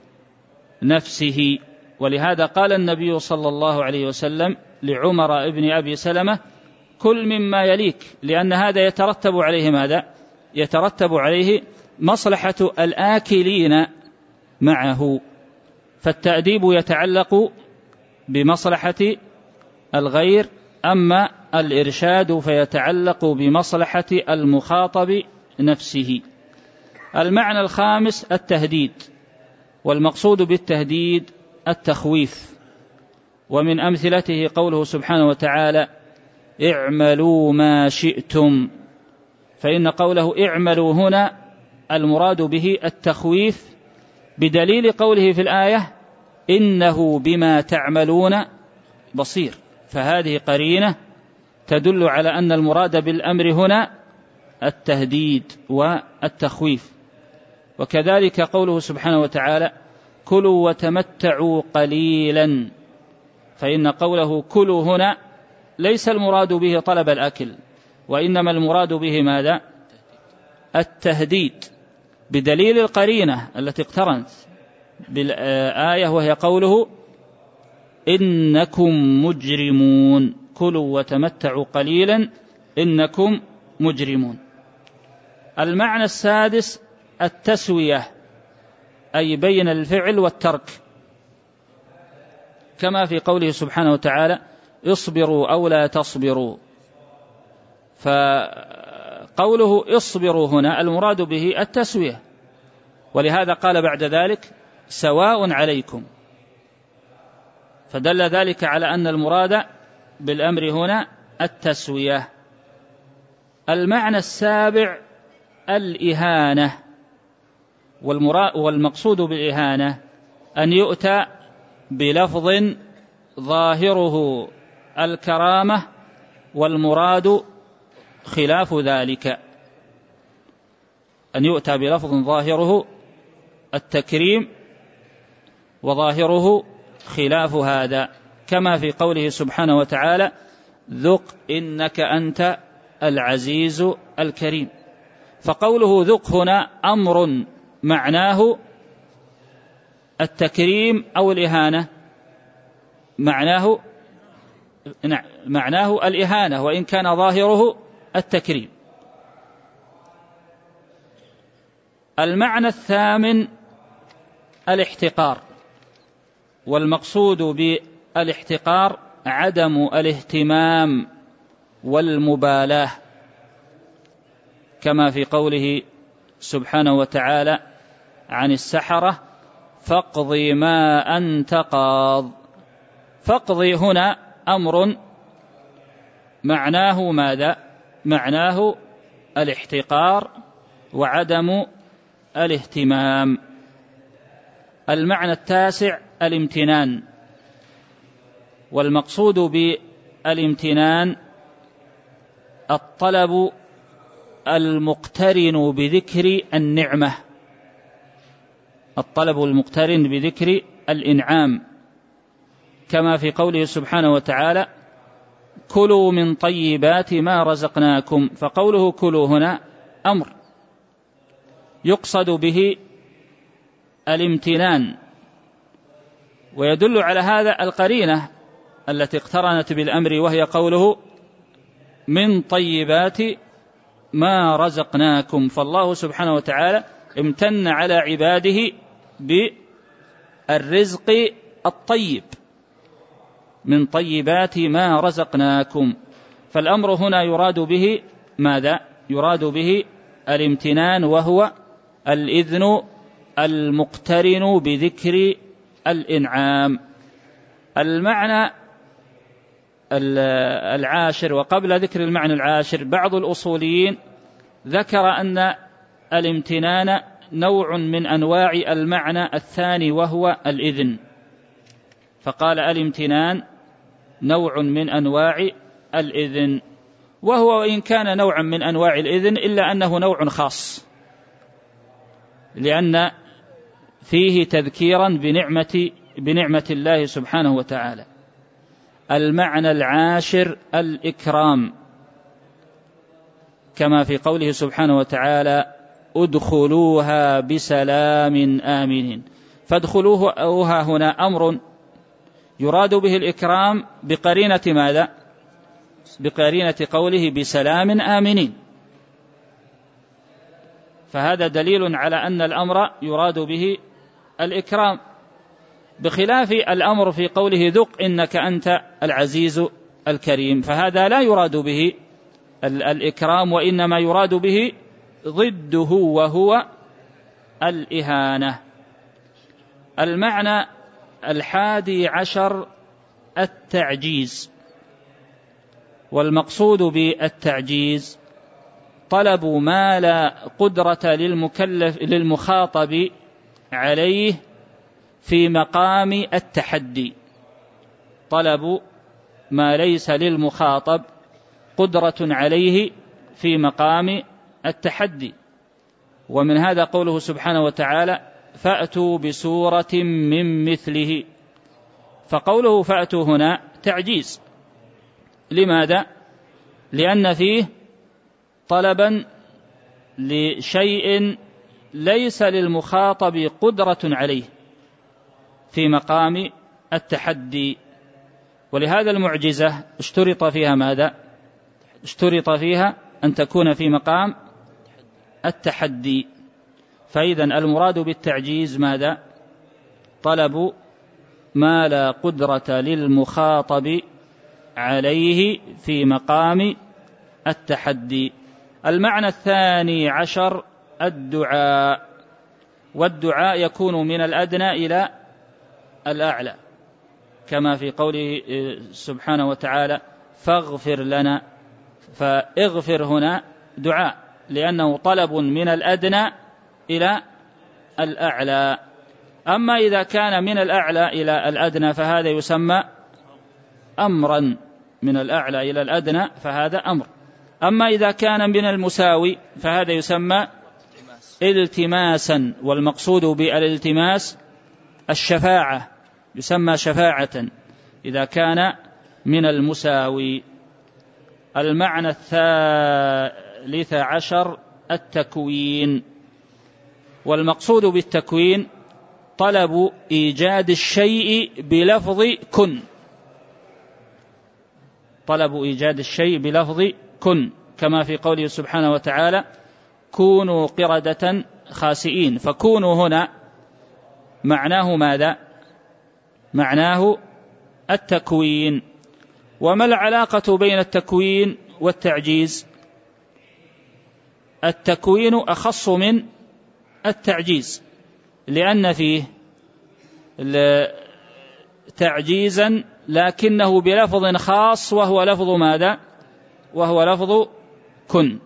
نفسه. ولهذا قال النبي صلى الله عليه وسلم لعمر ابن أبي سلمة كل مما يليك، لأن هذا يترتب عليه ماذا؟ يترتب عليه مصلحة الآكلين معه. فالتأديب يتعلق بمصلحة الغير، أما الإرشاد فيتعلق بمصلحة المخاطب نفسه. المعنى الخامس التهديد، والمقصود بالتهديد التخويف، ومن أمثلته قوله سبحانه وتعالى اعملوا ما شئتم، فإن قوله اعملوا هنا المراد به التخويف بدليل قوله في الآية إنه بما تعملون بصير، فهذه قرينة تدل على أن المراد بالأمر هنا التهديد والتخويف. وكذلك قوله سبحانه وتعالى كلوا وتمتعوا قليلا، فإن قوله كلوا هنا ليس المراد به طلب الأكل، وإنما المراد به ماذا؟ التهديد، بدليل القرينة التي اقترنت بالآية وهي قوله إنكم مجرمون. كلوا وتمتعوا قليلا إنكم مجرمون. المعنى السادس التسوية، أي بين الفعل والترك، كما في قوله سبحانه وتعالى اصبروا أو لا تصبروا. فقوله اصبروا هنا المراد به التسوية، ولهذا قال بعد ذلك سواء عليكم، فدل ذلك على أن المراد بالأمر هنا التسوية. المعنى السابع الإهانة، والمقصود بالإهانة أن يؤتى بلفظ ظاهره الكرامة والمراد خلاف ذلك، أن يؤتى بلفظ ظاهره التكريم وظاهره خلاف هذا، كما في قوله سبحانه وتعالى ذق إنك أنت العزيز الكريم. فقوله ذق هنا أمر معناه التكريم أو الإهانة، معناه معناه الإهانة وإن كان ظاهره التكريم. المعنى الثامن الاحتقار، والمقصود بالاحتقار عدم الاهتمام والمبالاة، كما في قوله سبحانه وتعالى عن السحرة فاقضي ما أنت قاض. فاقضي هنا أمر معناه ماذا؟ معناه الاحتقار وعدم الاهتمام. المعنى التاسع الامتنان، والمقصود بالامتنان الطلب المقترن بذكر النعمة، الطلب المقترن بذكر الإنعام، كما في قوله سبحانه وتعالى كلوا من طيبات ما رزقناكم. فقوله كلوا هنا أمر يقصد به الامتنان، ويدل على هذا القرينة التي اقترنت بالأمر وهي قوله من طيبات ما رزقناكم. فالله سبحانه وتعالى امتن على عباده بالرزق الطيب، من طيبات ما رزقناكم. فالأمر هنا يراد به ماذا؟ يراد به الامتنان، وهو الإذن المقترن بذكر الإنعام. المعنى العاشر، وقبل ذكر المعنى العاشر بعض الأصوليين ذكر أن الامتنان نوع من أنواع المعنى الثاني وهو الإذن، فقال الامتنان نوع من أنواع الإذن، وهو إن كان نوعا من أنواع الإذن إلا أنه نوع خاص، لأن فيه تذكيرا بنعمة, بنعمة الله سبحانه وتعالى. المعنى العاشر الإكرام، كما في قوله سبحانه وتعالى ادخلوها بسلام آمنين. فادخلوها هنا أمر يراد به الإكرام بقرينة ماذا؟ بقرينة قوله بسلام آمنين، فهذا دليل على أن الأمر يراد به الإكرام، بخلاف الأمر في قوله ذق إنك أنت العزيز الكريم، فهذا لا يراد به الإكرام، وإنما يراد به ضده وهو الإهانة. المعنى الحادي عشر التعجيز، والمقصود بالتعجيز طلب ما لا قدرة للمكلف للمخاطب عليه في مقام التحدي، طلب ما ليس للمخاطب قدرة عليه في مقام التحدي. ومن هذا قوله سبحانه وتعالى فأتوا بسورة من مثله. فقوله فأتوا هنا تعجيز، لماذا؟ لأن فيه طلبا لشيء ليس للمخاطب قدرة عليه في مقام التحدي. ولهذا المعجزة اشترط فيها ماذا؟ اشترط فيها أن تكون في مقام التحدي. فإذا المراد بالتعجيز ماذا؟ طلب ما لا قدرة للمخاطب عليه في مقام التحدي. المعنى الثاني عشر الدعاء، والدعاء يكون من الأدنى إلى الأعلى، كما في قوله سبحانه وتعالى فاغفر لنا، فاغفر هنا دعاء لأنه طلب من الأدنى إلى الأعلى. أما إذا كان من الأعلى إلى الأدنى فهذا يسمى أمرا، من الأعلى إلى الأدنى فهذا أمر. أما إذا كان من المساوي فهذا يسمى التماسا، والمقصود بالالتماس الشفاعة، يسمى شفاعة إذا كان من المساوي. المعنى الثالث عشر التكوين، والمقصود بالتكوين طلب إيجاد الشيء بلفظ كن، طلب إيجاد الشيء بلفظ كن، كما في قوله سبحانه وتعالى كونوا قردة خاسئين. فكونوا هنا معناه ماذا؟ معناه التكوين. وما العلاقة بين التكوين والتعجيز؟ التكوين أخص من التعجيز لأن فيه تعجيزا لكنه بلفظ خاص وهو لفظ ماذا؟ وهو لفظ كن.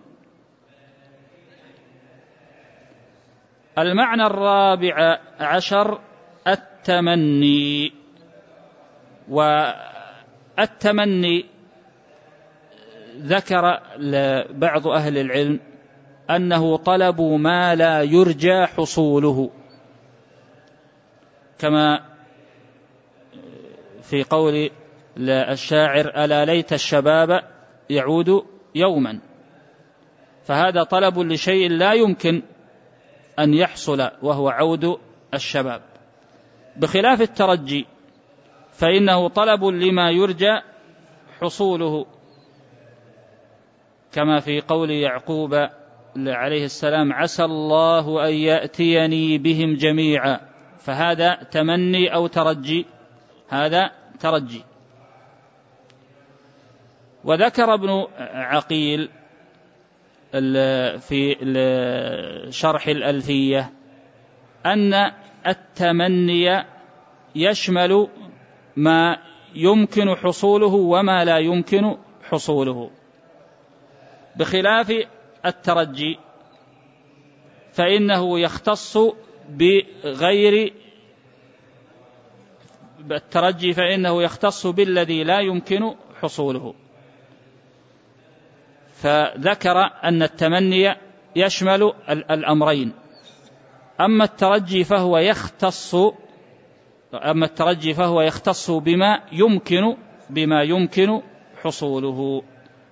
المعنى الرابع عشر التمني، والتمني ذكر بعض أهل العلم أنه طلب ما لا يرجى حصوله، كما في قول الشاعر ألا ليت الشباب يعود يوما، فهذا طلب لشيء لا يمكن أن يحصل وهو عود الشباب، بخلاف الترجي فإنه طلب لما يرجى حصوله، كما في قول يعقوب عليه السلام عسى الله أن يأتيني بهم جميعا، فهذا تمني أو ترجي؟ هذا ترجي. وذكر ابن عقيل في شرح الألفية أن التمني يشمل ما يمكن حصوله وما لا يمكن حصوله، بخلاف الترجي فإنه يختص بغير الترجي فإنه يختص بالذي لا يمكن حصوله. فذكر أن التمني يشمل الأمرين، أما الترجي فهو يختص أما الترجي فهو يختص بما يمكن بما يمكن حصوله.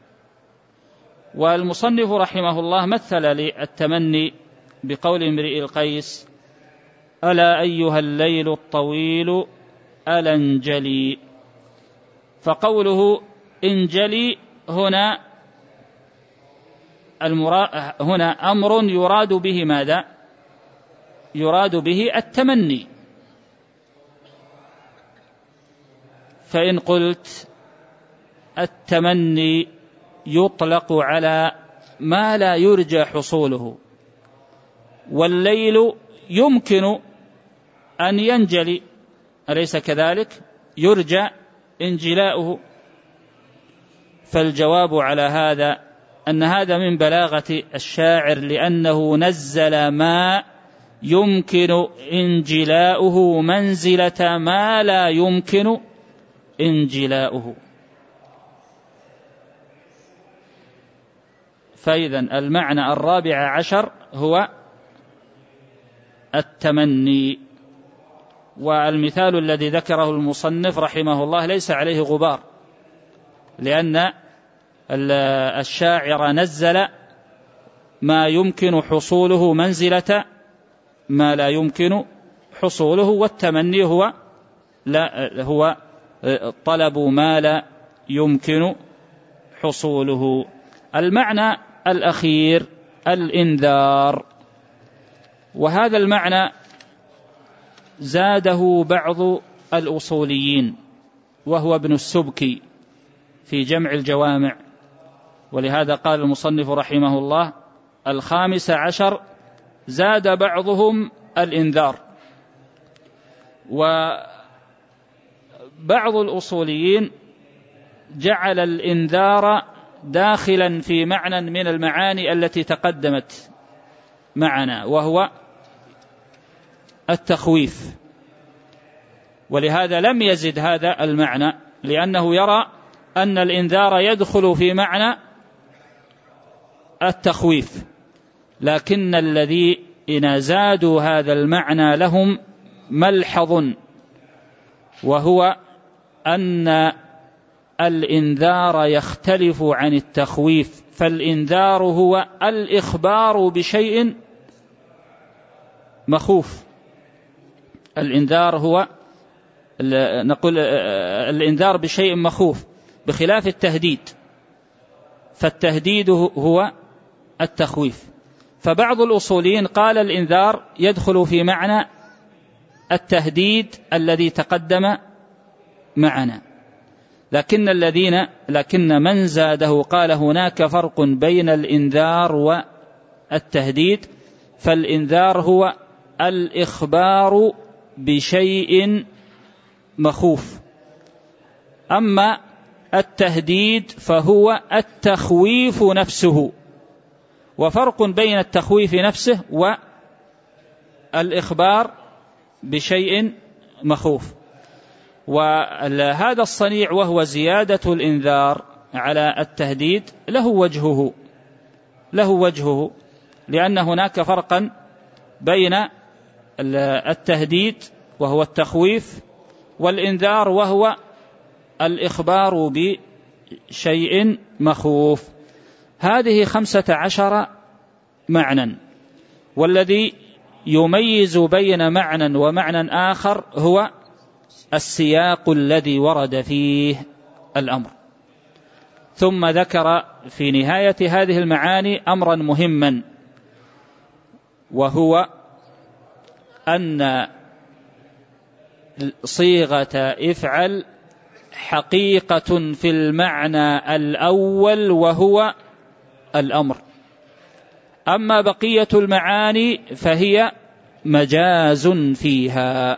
والمصنف رحمه الله مثل للتمني بقول امرئ القيس ألا أيها الليل الطويل ألا انجلي، فقوله انجلي هنا هنا أمر يراد به ماذا؟ يراد به التمني. فإن قلت التمني يطلق على ما لا يرجى حصوله، والليل يمكن أن ينجلي، أليس كذلك؟ يرجى انجلاؤه. فالجواب على هذا أن هذا من بلاغة الشاعر، لأنه نزل ما يمكن انجلاؤه منزلة ما لا يمكن انجلاؤه. فإذا المعنى الرابع عشر هو التمني. والمثال الذي ذكره المصنف رحمه الله ليس عليه غبار، لأن الشاعر نزل ما يمكن حصوله منزلة ما لا يمكن حصوله، والتمني هو لا هو طلبوا ما لا يمكن حصوله. المعنى الأخير الإنذار، وهذا المعنى زاده بعض الأصوليين وهو ابن السبكي في جمع الجوامع، ولهذا قال المصنف رحمه الله الخامس عشر زاد بعضهم الإنذار. وبعض الأصوليين جعل الإنذار داخلا في معنى من المعاني التي تقدمت معنا وهو التخويف، ولهذا لم يزد هذا المعنى، لأنه يرى أن الإنذار يدخل في معنى التخويف. لكن الذين زادوا هذا المعنى لهم ملحظ، وهو أن الإنذار يختلف عن التخويف، فالإنذار هو الإخبار بشيء مخوف. الإنذار هو نقول الإنذار بشيء مخوف بخلاف التهديد، فالتهديد هو التخويف. فبعض الأصوليين قال الإنذار يدخل في معنى التهديد الذي تقدم معنا، لكن الذين لكن من زاده قال هناك فرق بين الإنذار والتهديد، فالإنذار هو الإخبار بشيء مخوف، أما التهديد فهو التخويف نفسه، وفرق بين التخويف نفسه والإخبار بشيء مخوف. وهذا الصنيع وهو زيادة الإنذار على التهديد له وجهه له وجهه لأن هناك فرقا بين التهديد وهو التخويف والإنذار وهو الإخبار بشيء مخوف. هذه خمسة عشر معنى، والذي يميز بين معنى ومعنى آخر هو السياق الذي ورد فيه الأمر. ثم ذكر في نهاية هذه المعاني أمرا مهما، وهو أن صيغة افعل حقيقة في المعنى الأول وهو الأمر، أما بقية المعاني فهي مجاز فيها،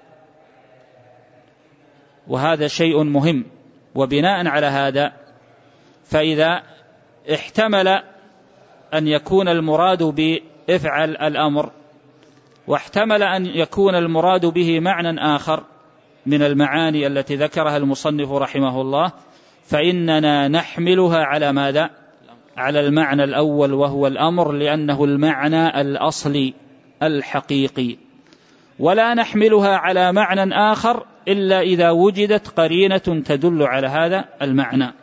وهذا شيء مهم. وبناء على هذا فإذا احتمل أن يكون المراد بافعل الأمر، واحتمل أن يكون المراد به معنى آخر من المعاني التي ذكرها المصنف رحمه الله، فإننا نحملها على ماذا؟ على المعنى الأول وهو الأمر، لأنه المعنى الأصلي الحقيقي، ولا نحملها على معنى آخر إلا إذا وجدت قرينة تدل على هذا المعنى.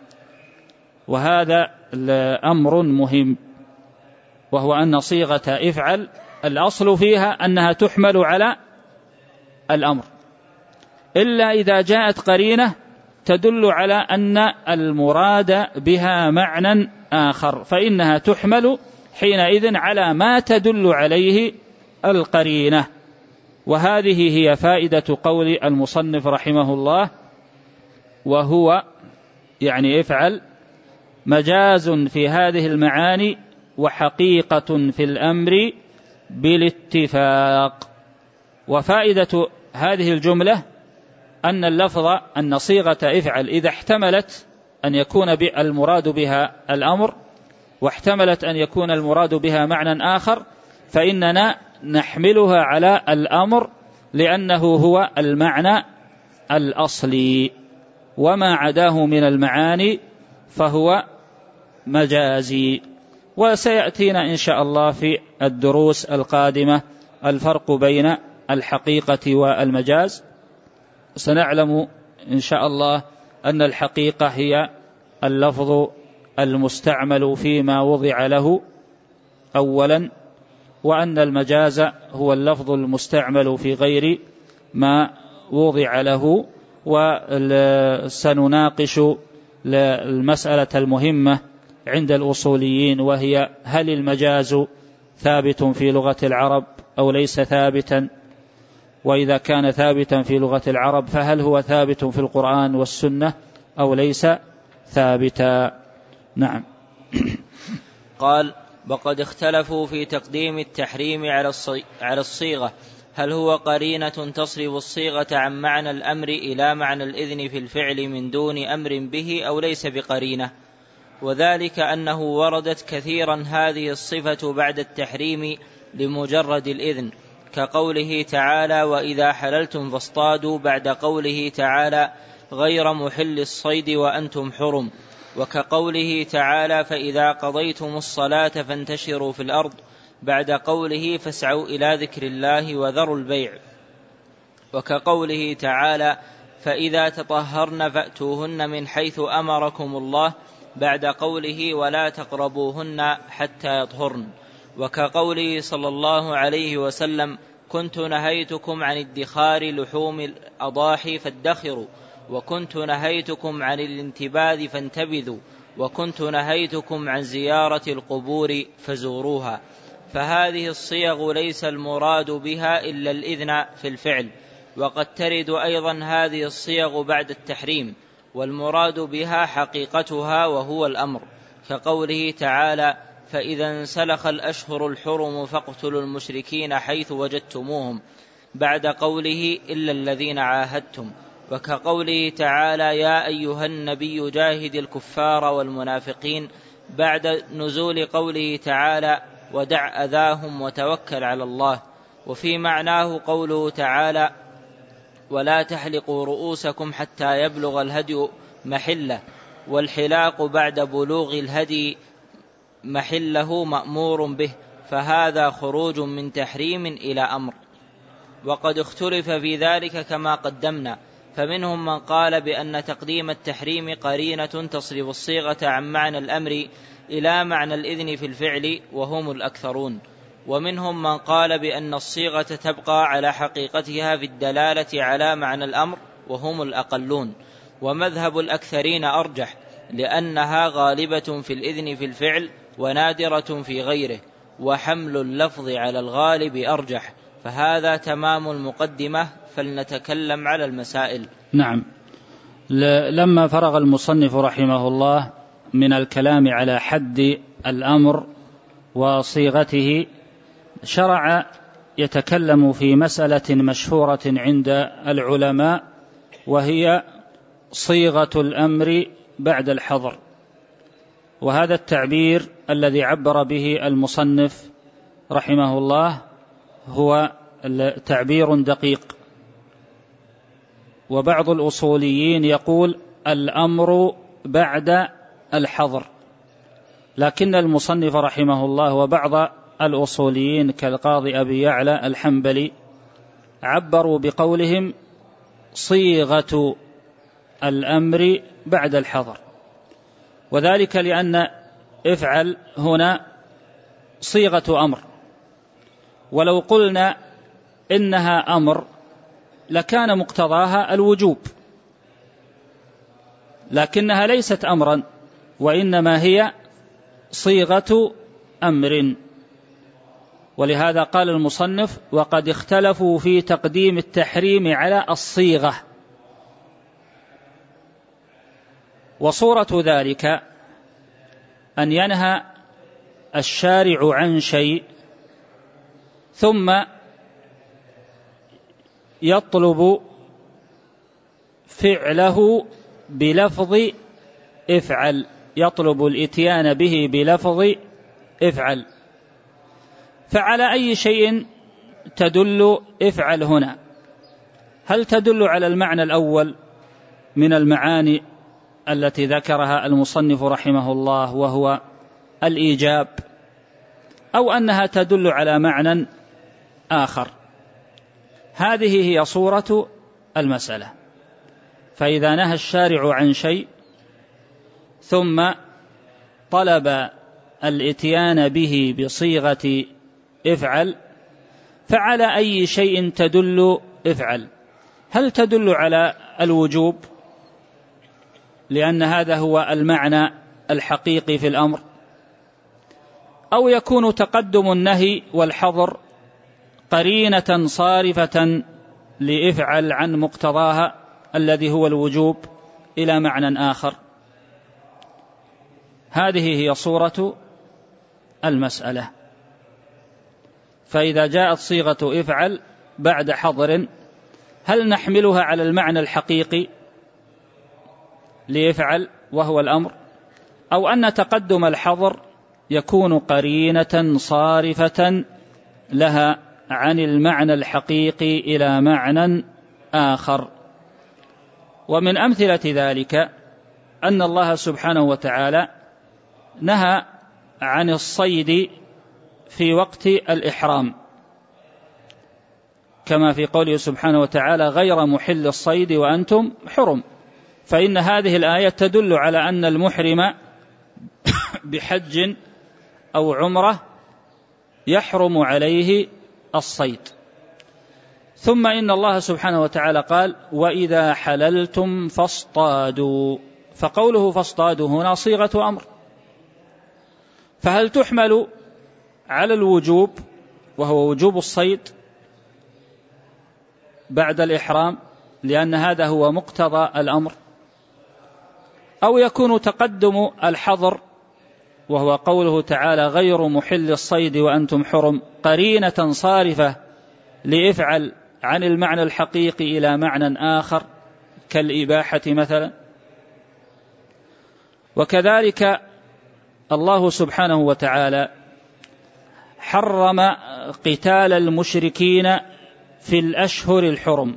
وهذا الأمر مهم، وهو أن صيغة افعل الأصل فيها أنها تحمل على الأمر، إلا إذا جاءت قرينة تدل على أن المراد بها معنى آخر، فإنها تحمل حينئذ على ما تدل عليه القرينة. وهذه هي فائدة قول المصنف رحمه الله، وهو يعني افعل مجاز في هذه المعاني وحقيقة في الأمر بالاتفاق. وفائدة هذه الجملة أن اللفظ أن صيغة افعل إذا احتملت أن يكون المراد بها الأمر واحتملت أن يكون المراد بها معنى آخر، فإننا نحملها على الأمر لأنه هو المعنى الأصلي، وما عداه من المعاني فهو مجازي. وسيأتينا إن شاء الله في الدروس القادمة الفرق بين الحقيقة والمجاز. سنعلم إن شاء الله أن الحقيقة هي اللفظ المستعمل فيما وضع له أولا، وأن المجاز هو اللفظ المستعمل في غير ما وضع له. وسنناقش المسألة المهمة عند الأصوليين، وهي هل المجاز ثابت في لغة العرب أو ليس ثابتا؟ وإذا كان ثابتا في لغة العرب فهل هو ثابت في القرآن والسنة أو ليس ثابتا؟ نعم. قال: وقد اختلفوا في تقديم التحريم على الصيغة، هل هو قرينة تصرف الصيغة عن معنى الأمر إلى معنى الإذن في الفعل من دون أمر به أو ليس بقرينة؟ وذلك أنه وردت كثيرا هذه الصفة بعد التحريم لمجرد الإذن، كقوله تعالى: وإذا حللتم فاصطادوا، بعد قوله تعالى: غير محل الصيد وأنتم حرم، وكقوله تعالى: فإذا قضيتم الصلاة فانتشروا في الأرض، بعد قوله: فاسعوا إلى ذكر الله وذروا البيع، وكقوله تعالى: فإذا تطهرن فأتوهن من حيث أمركم الله، بعد قوله: ولا تقربوهن حتى يطهرن، وكقوله صلى الله عليه وسلم: كنت نهيتكم عن ادخار لحوم الأضاحي فادخروا، وكنت نهيتكم عن الانتباذ فانتبذوا، وكنت نهيتكم عن زيارة القبور فزوروها. فهذه الصيغ ليس المراد بها إلا الإذن في الفعل، وقد ترد أيضا هذه الصيغ بعد التحريم، والمراد بها حقيقتها وهو الأمر، كقوله تعالى: فإذا انسلخ الأشهر الحرم فاقتلوا المشركين حيث وجدتموهم، بعد قوله: إلا الذين عاهدتم، وكقوله تعالى: يا أيها النبي جاهد الكفار والمنافقين، بعد نزول قوله تعالى: ودع أذاهم وتوكل على الله. وفي معناه قوله تعالى: ولا تحلقوا رؤوسكم حتى يبلغ الهدي محله، والحلاق بعد بلوغ الهدي محله مأمور به، فهذا خروج من تحريم إلى أمر. وقد اختلف في ذلك كما قدمنا، فمنهم من قال بأن تقديم التحريم قرينة تصرف الصيغة عن معنى الأمر إلى معنى الإذن في الفعل، وهم الأكثرون. ومنهم من قال بأن الصيغة تبقى على حقيقتها في الدلالة على معنى الأمر، وهم الأقلون. ومذهب الأكثرين أرجح، لأنها غالبة في الإذن في الفعل ونادرة في غيره، وحمل اللفظ على الغالب أرجح. فهذا تمام المقدمة، فلنتكلم على المسائل. نعم. لما فرغ المصنف رحمه الله من الكلام على حد الأمر وصيغته، شرع يتكلم في مسألة مشهورة عند العلماء، وهي صيغة الأمر بعد الحظر. وهذا التعبير الذي عبر به المصنف رحمه الله هو تعبير دقيق، وبعض الأصوليين يقول الأمر بعد الحظر، لكن المصنف رحمه الله وبعض الأصوليين كالقاضي أبي يعلى الحنبلي عبروا بقولهم صيغة الأمر بعد الحظر، وذلك لأن افعل هنا صيغة أمر، ولو قلنا إنها أمر لكان مقتضاها الوجوب، لكنها ليست أمرا، وإنما هي صيغة أمر. ولهذا قال المصنف: وقد اختلفوا في تقديم التحريم على الصيغة. وصورة ذلك أن ينهى الشارع عن شيء ثم يطلب فعله بلفظ افعل، يطلب الاتيان به بلفظ افعل، فعلى أي شيء تدل افعل هنا؟ هل تدل على المعنى الأول من المعاني التي ذكرها المصنف رحمه الله وهو الإيجاب، أو أنها تدل على معنى آخر؟ هذه هي صورة المسألة. فإذا نهى الشارع عن شيء ثم طلب الاتيان به بصيغة افعل، فعلى أي شيء تدل افعل؟ هل تدل على الوجوب لأن هذا هو المعنى الحقيقي في الأمر، أو يكون تقدم النهي والحظر قرينة صارفة لإفعل عن مقتضاها الذي هو الوجوب إلى معنى آخر؟ هذه هي صورة المسألة. فإذا جاءت صيغة افعل بعد حظر هل نحملها على المعنى الحقيقي ليفعل وهو الأمر، أو أن تقدم الحظر يكون قرينة صارفة لها عن المعنى الحقيقي إلى معنى آخر؟ ومن أمثلة ذلك أن الله سبحانه وتعالى نهى عن الصيد في وقت الإحرام، كما في قوله سبحانه وتعالى غير محل الصيد وأنتم حرم، فإن هذه الآية تدل على أن المحرم بحج أو عمرة يحرم عليه الصيد. ثم إن الله سبحانه وتعالى قال وإذا حللتم فاصطادوا، فقوله فاصطادوا هنا صيغة أمر، فهل تحمل على الوجوب وهو وجوب الصيد بعد الإحرام لأن هذا هو مقتضى الأمر، أو يكون تقدم الحظر وهو قوله تعالى غير محل الصيد وأنتم حرم قرينة صارفة لإفعل عن المعنى الحقيقي إلى معنى آخر كالإباحة مثلا؟ وكذلك الله سبحانه وتعالى حرم قتال المشركين في الأشهر الحرم،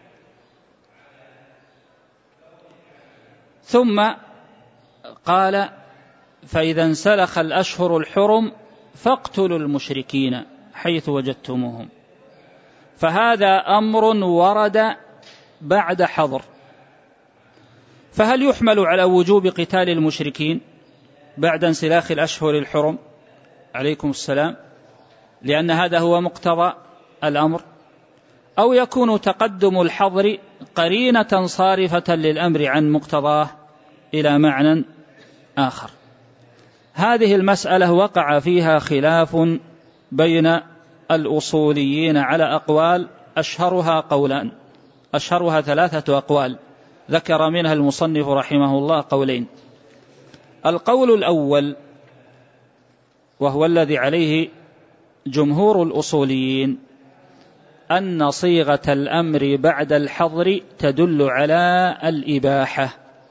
ثم قال فإذا انسلخ الأشهر الحرم فاقتلوا المشركين حيث وجدتموهم، فهذا أمر ورد بعد حظر، فهل يحمل على وجوب قتال المشركين بعد انسلاخ الأشهر الحرم؟ عليكم السلام، لأن هذا هو مقتضى الأمر، أو يكون تقدم الحظر قرينة صارفة للأمر عن مقتضاه إلى معنى آخر. هذه المسألة وقع فيها خلاف بين الأصوليين على أقوال، أشهرها قولان، أشهرها ثلاثة أقوال ذكر منها المصنف رحمه الله قولين. القول الأول وهو الذي عليه جمهور الأصوليين أن صيغة الأمر بعد الحظر تدل على الإباحة،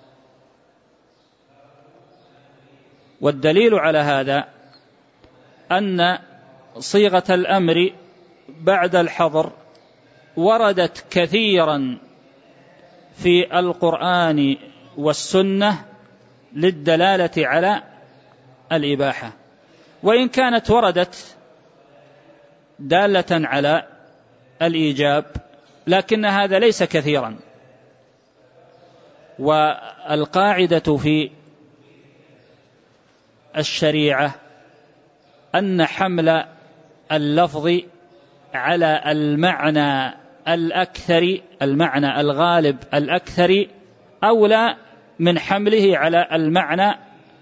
والدليل على هذا أن صيغة الأمر بعد الحظر وردت كثيرا في القرآن والسنة للدلالة على الإباحة، وإن كانت وردت دالة على الإيجاب لكن هذا ليس كثيرا. والقاعدة في الشريعة أن حمل اللفظ على المعنى الأكثر، المعنى الغالب الأكثر، أولى من حمله على المعنى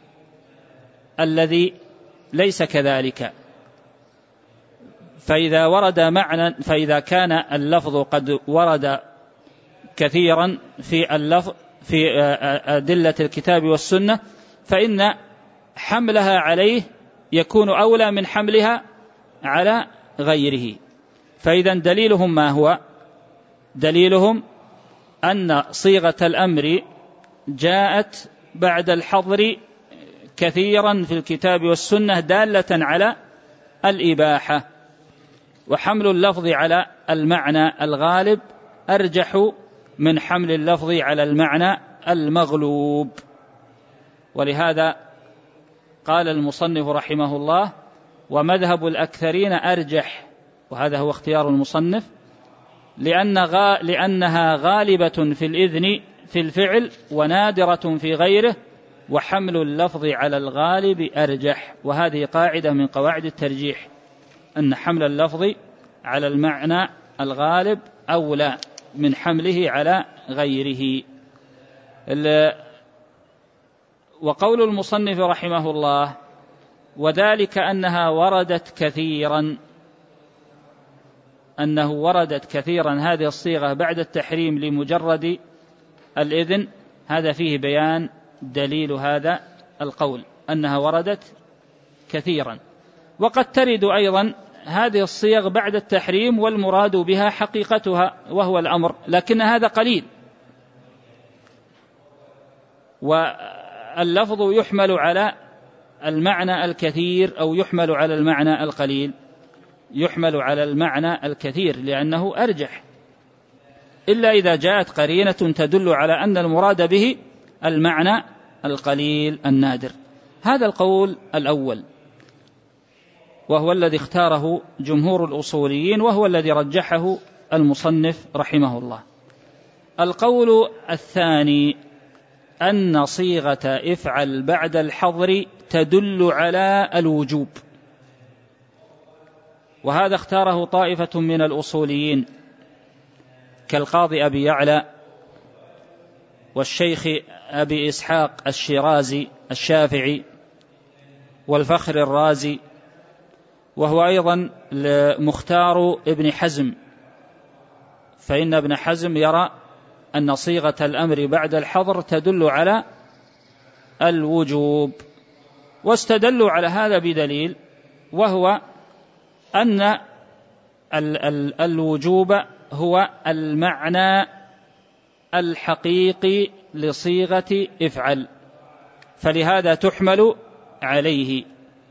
الذي ليس كذلك. فإذا ورد معنى، فإذا كان اللفظ قد ورد كثيرا في اللفظ في أدلة الكتاب والسنة فإن حملها عليه يكون أولى من حملها على غيره. فإذا دليلهم ما هو؟ دليلهم أن صيغة الأمر جاءت بعد الحظر كثيرا في الكتاب والسنة دالة على الإباحة، وحمل اللفظ على المعنى الغالب أرجح من حمل اللفظ على المعنى المغلوب. ولهذا قال المصنف رحمه الله ومذهب الأكثرين أرجح، وهذا هو اختيار المصنف، لأن غا لأنها غالبة في الإذن في الفعل ونادرة في غيره، وحمل اللفظ على الغالب أرجح. وهذه قاعدة من قواعد الترجيح، أن حمل اللفظ على المعنى الغالب أولى من حمله على غيره. وقول المصنف رحمه الله وذلك أنها وردت كثيرا، أنه وردت كثيرا هذه الصيغة بعد التحريم لمجرد الإذن، هذا فيه بيان دليل هذا القول أنها وردت كثيرا. وقد ترد أيضا هذه الصيغ بعد التحريم والمراد بها حقيقتها وهو الأمر، لكن هذا قليل. واللفظ يحمل على المعنى الكثير أو يحمل على المعنى القليل، يحمل على المعنى الكثير لأنه أرجح، إلا إذا جاءت قرينة تدل على أن المراد به المعنى القليل النادر. هذا القول الأول وهو الذي اختاره جمهور الأصوليين وهو الذي رجحه المصنف رحمه الله. القول الثاني أن صيغة افعل بعد الحظر تدل على الوجوب، وهذا اختاره طائفة من الأصوليين كالقاضي أبي يعلى والشيخ أبي إسحاق الشيرازي الشافعي والفخر الرازي، وهو أيضا مختار ابن حزم، فإن ابن حزم يرى أن صيغة الأمر بعد الحظر تدل على الوجوب، واستدلوا على هذا بدليل، وهو أن ال ال الوجوب هو المعنى الحقيقي لصيغة افعل، فلهذا تحمل عليه.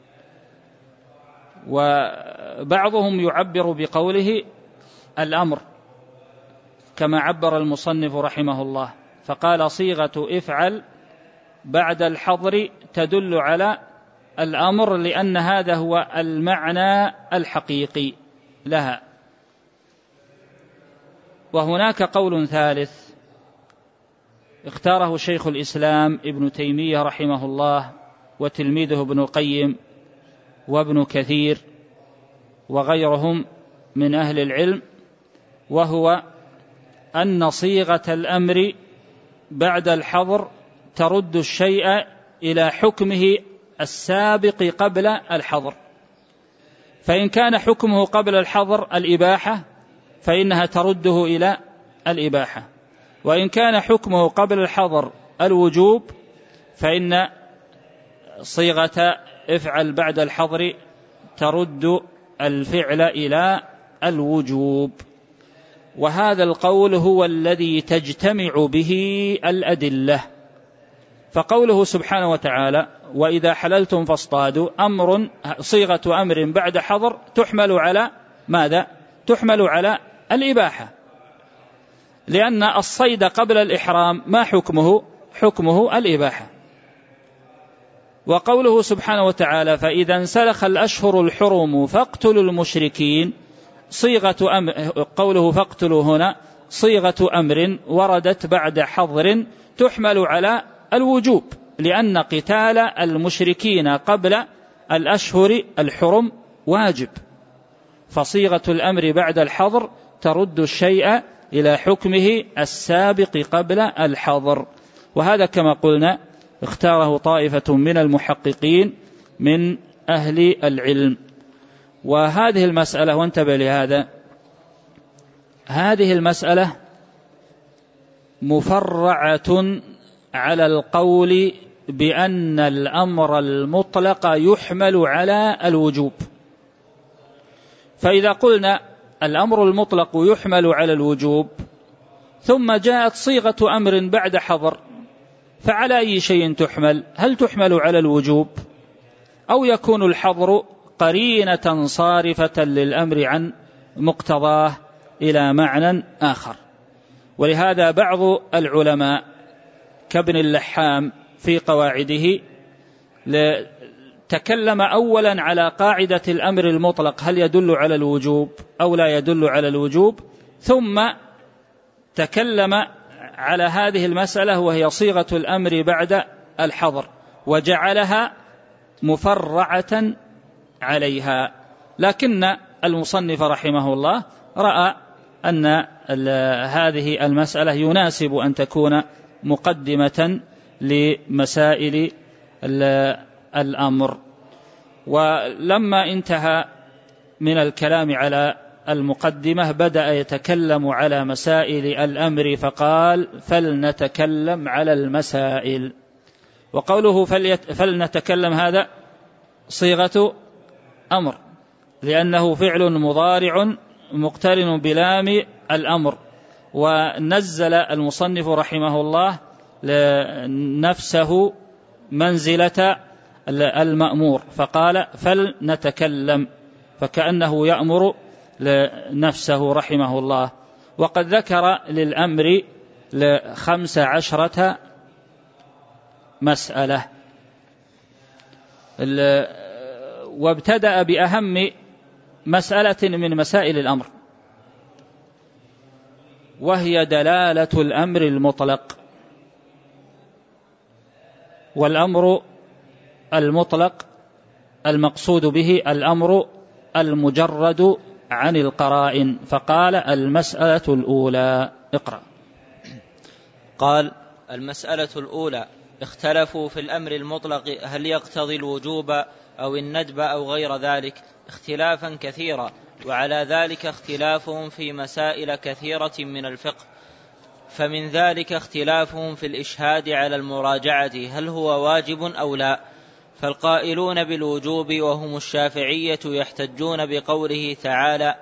وبعضهم يعبر بقوله الأمر كما عبر المصنف رحمه الله، فقال صيغة افعل بعد الحظر تدل على الأمر لأن هذا هو المعنى الحقيقي لها. وهناك قول ثالث اختاره شيخ الإسلام ابن تيمية رحمه الله وتلميذه ابن القيم وابن كثير وغيرهم من أهل العلم، وهو أن صيغة الأمر بعد الحظر ترد الشيء إلى حكمه السابق قبل الحظر، فإن كان حكمه قبل الحظر الإباحة فإنها ترده إلى الإباحة، وإن كان حكمه قبل الحظر الوجوب فإن صيغة افعل بعد الحظر ترد الفعل إلى الوجوب. وهذا القول هو الذي تجتمع به الأدلة. فقوله سبحانه وتعالى وإذا حللتم فاصطادوا أمر، صيغة أمر بعد حظر تحمل على ماذا؟ تحمل على الإباحة، لأن الصيد قبل الإحرام ما حكمه؟ حكمه الإباحة. وقوله سبحانه وتعالى فإذا انسلخ الأشهر الحرم فاقتلوا المشركين، صيغة أمر، قوله فاقتلوا هنا صيغة أمر وردت بعد حظر تحمل على الوجوب، لأن قتال المشركين قبل الأشهر الحرم واجب، فصيغة الأمر بعد الحظر ترد الشيء إلى حكمه السابق قبل الحظر. وهذا كما قلنا اختاره طائفة من المحققين من أهل العلم. وهذه المسألة، وانتبه لهذا، هذه المسألة مفرعة على القول بأن الأمر المطلق يحمل على الوجوب. فإذا قلنا الأمر المطلق يحمل على الوجوب ثم جاءت صيغة أمر بعد حظر، فعلى أي شيء تحمل؟ هل تحمل على الوجوب أو يكون الحظر قرينة صارفة للأمر عن مقتضاه إلى معنى آخر؟ ولهذا بعض العلماء كابن اللحام في قواعده تكلم أولا على قاعدة الأمر المطلق هل يدل على الوجوب أو لا يدل على الوجوب، ثم تكلم على هذه المسألة وهي صيغة الأمر بعد الحظر وجعلها مفرعة عليها. لكن المصنف رحمه الله رأى أن هذه المسألة يناسب أن تكون مقدمة لمسائل الأمر. ولما انتهى من الكلام على المقدمة بدأ يتكلم على مسائل الأمر فقال: فلنتكلم على المسائل. وقوله فلنتكلم هذا صيغة أمر، لأنه فعل مضارع مقترن بلام الأمر. ونزل المصنف رحمه الله نفسه منزلة المأمور فقال: فلنتكلم، فكأنه يأمر نفسه رحمه الله. وقد ذكر للأمر لخمس عشرة مسألة، وابتدأ بأهم مسألة من مسائل الأمر، وهي دلالة الأمر المطلق. والأمر المطلق المقصود به الأمر المجرد عن القرائن. فقال: المسألة الأولى. اقرأ. قال: المسألة الأولى: اختلفوا في الأمر المطلق هل يقتضي الوجوب أو الندب أو غير ذلك اختلافا كثيرا، وعلى ذلك اختلافهم في مسائل كثيرة من الفقه. فمن ذلك اختلافهم في الإشهاد على المراجعة هل هو واجب أو لا. فالقائلون بالوجوب وهم الشافعية يحتجون بقوله تعالى: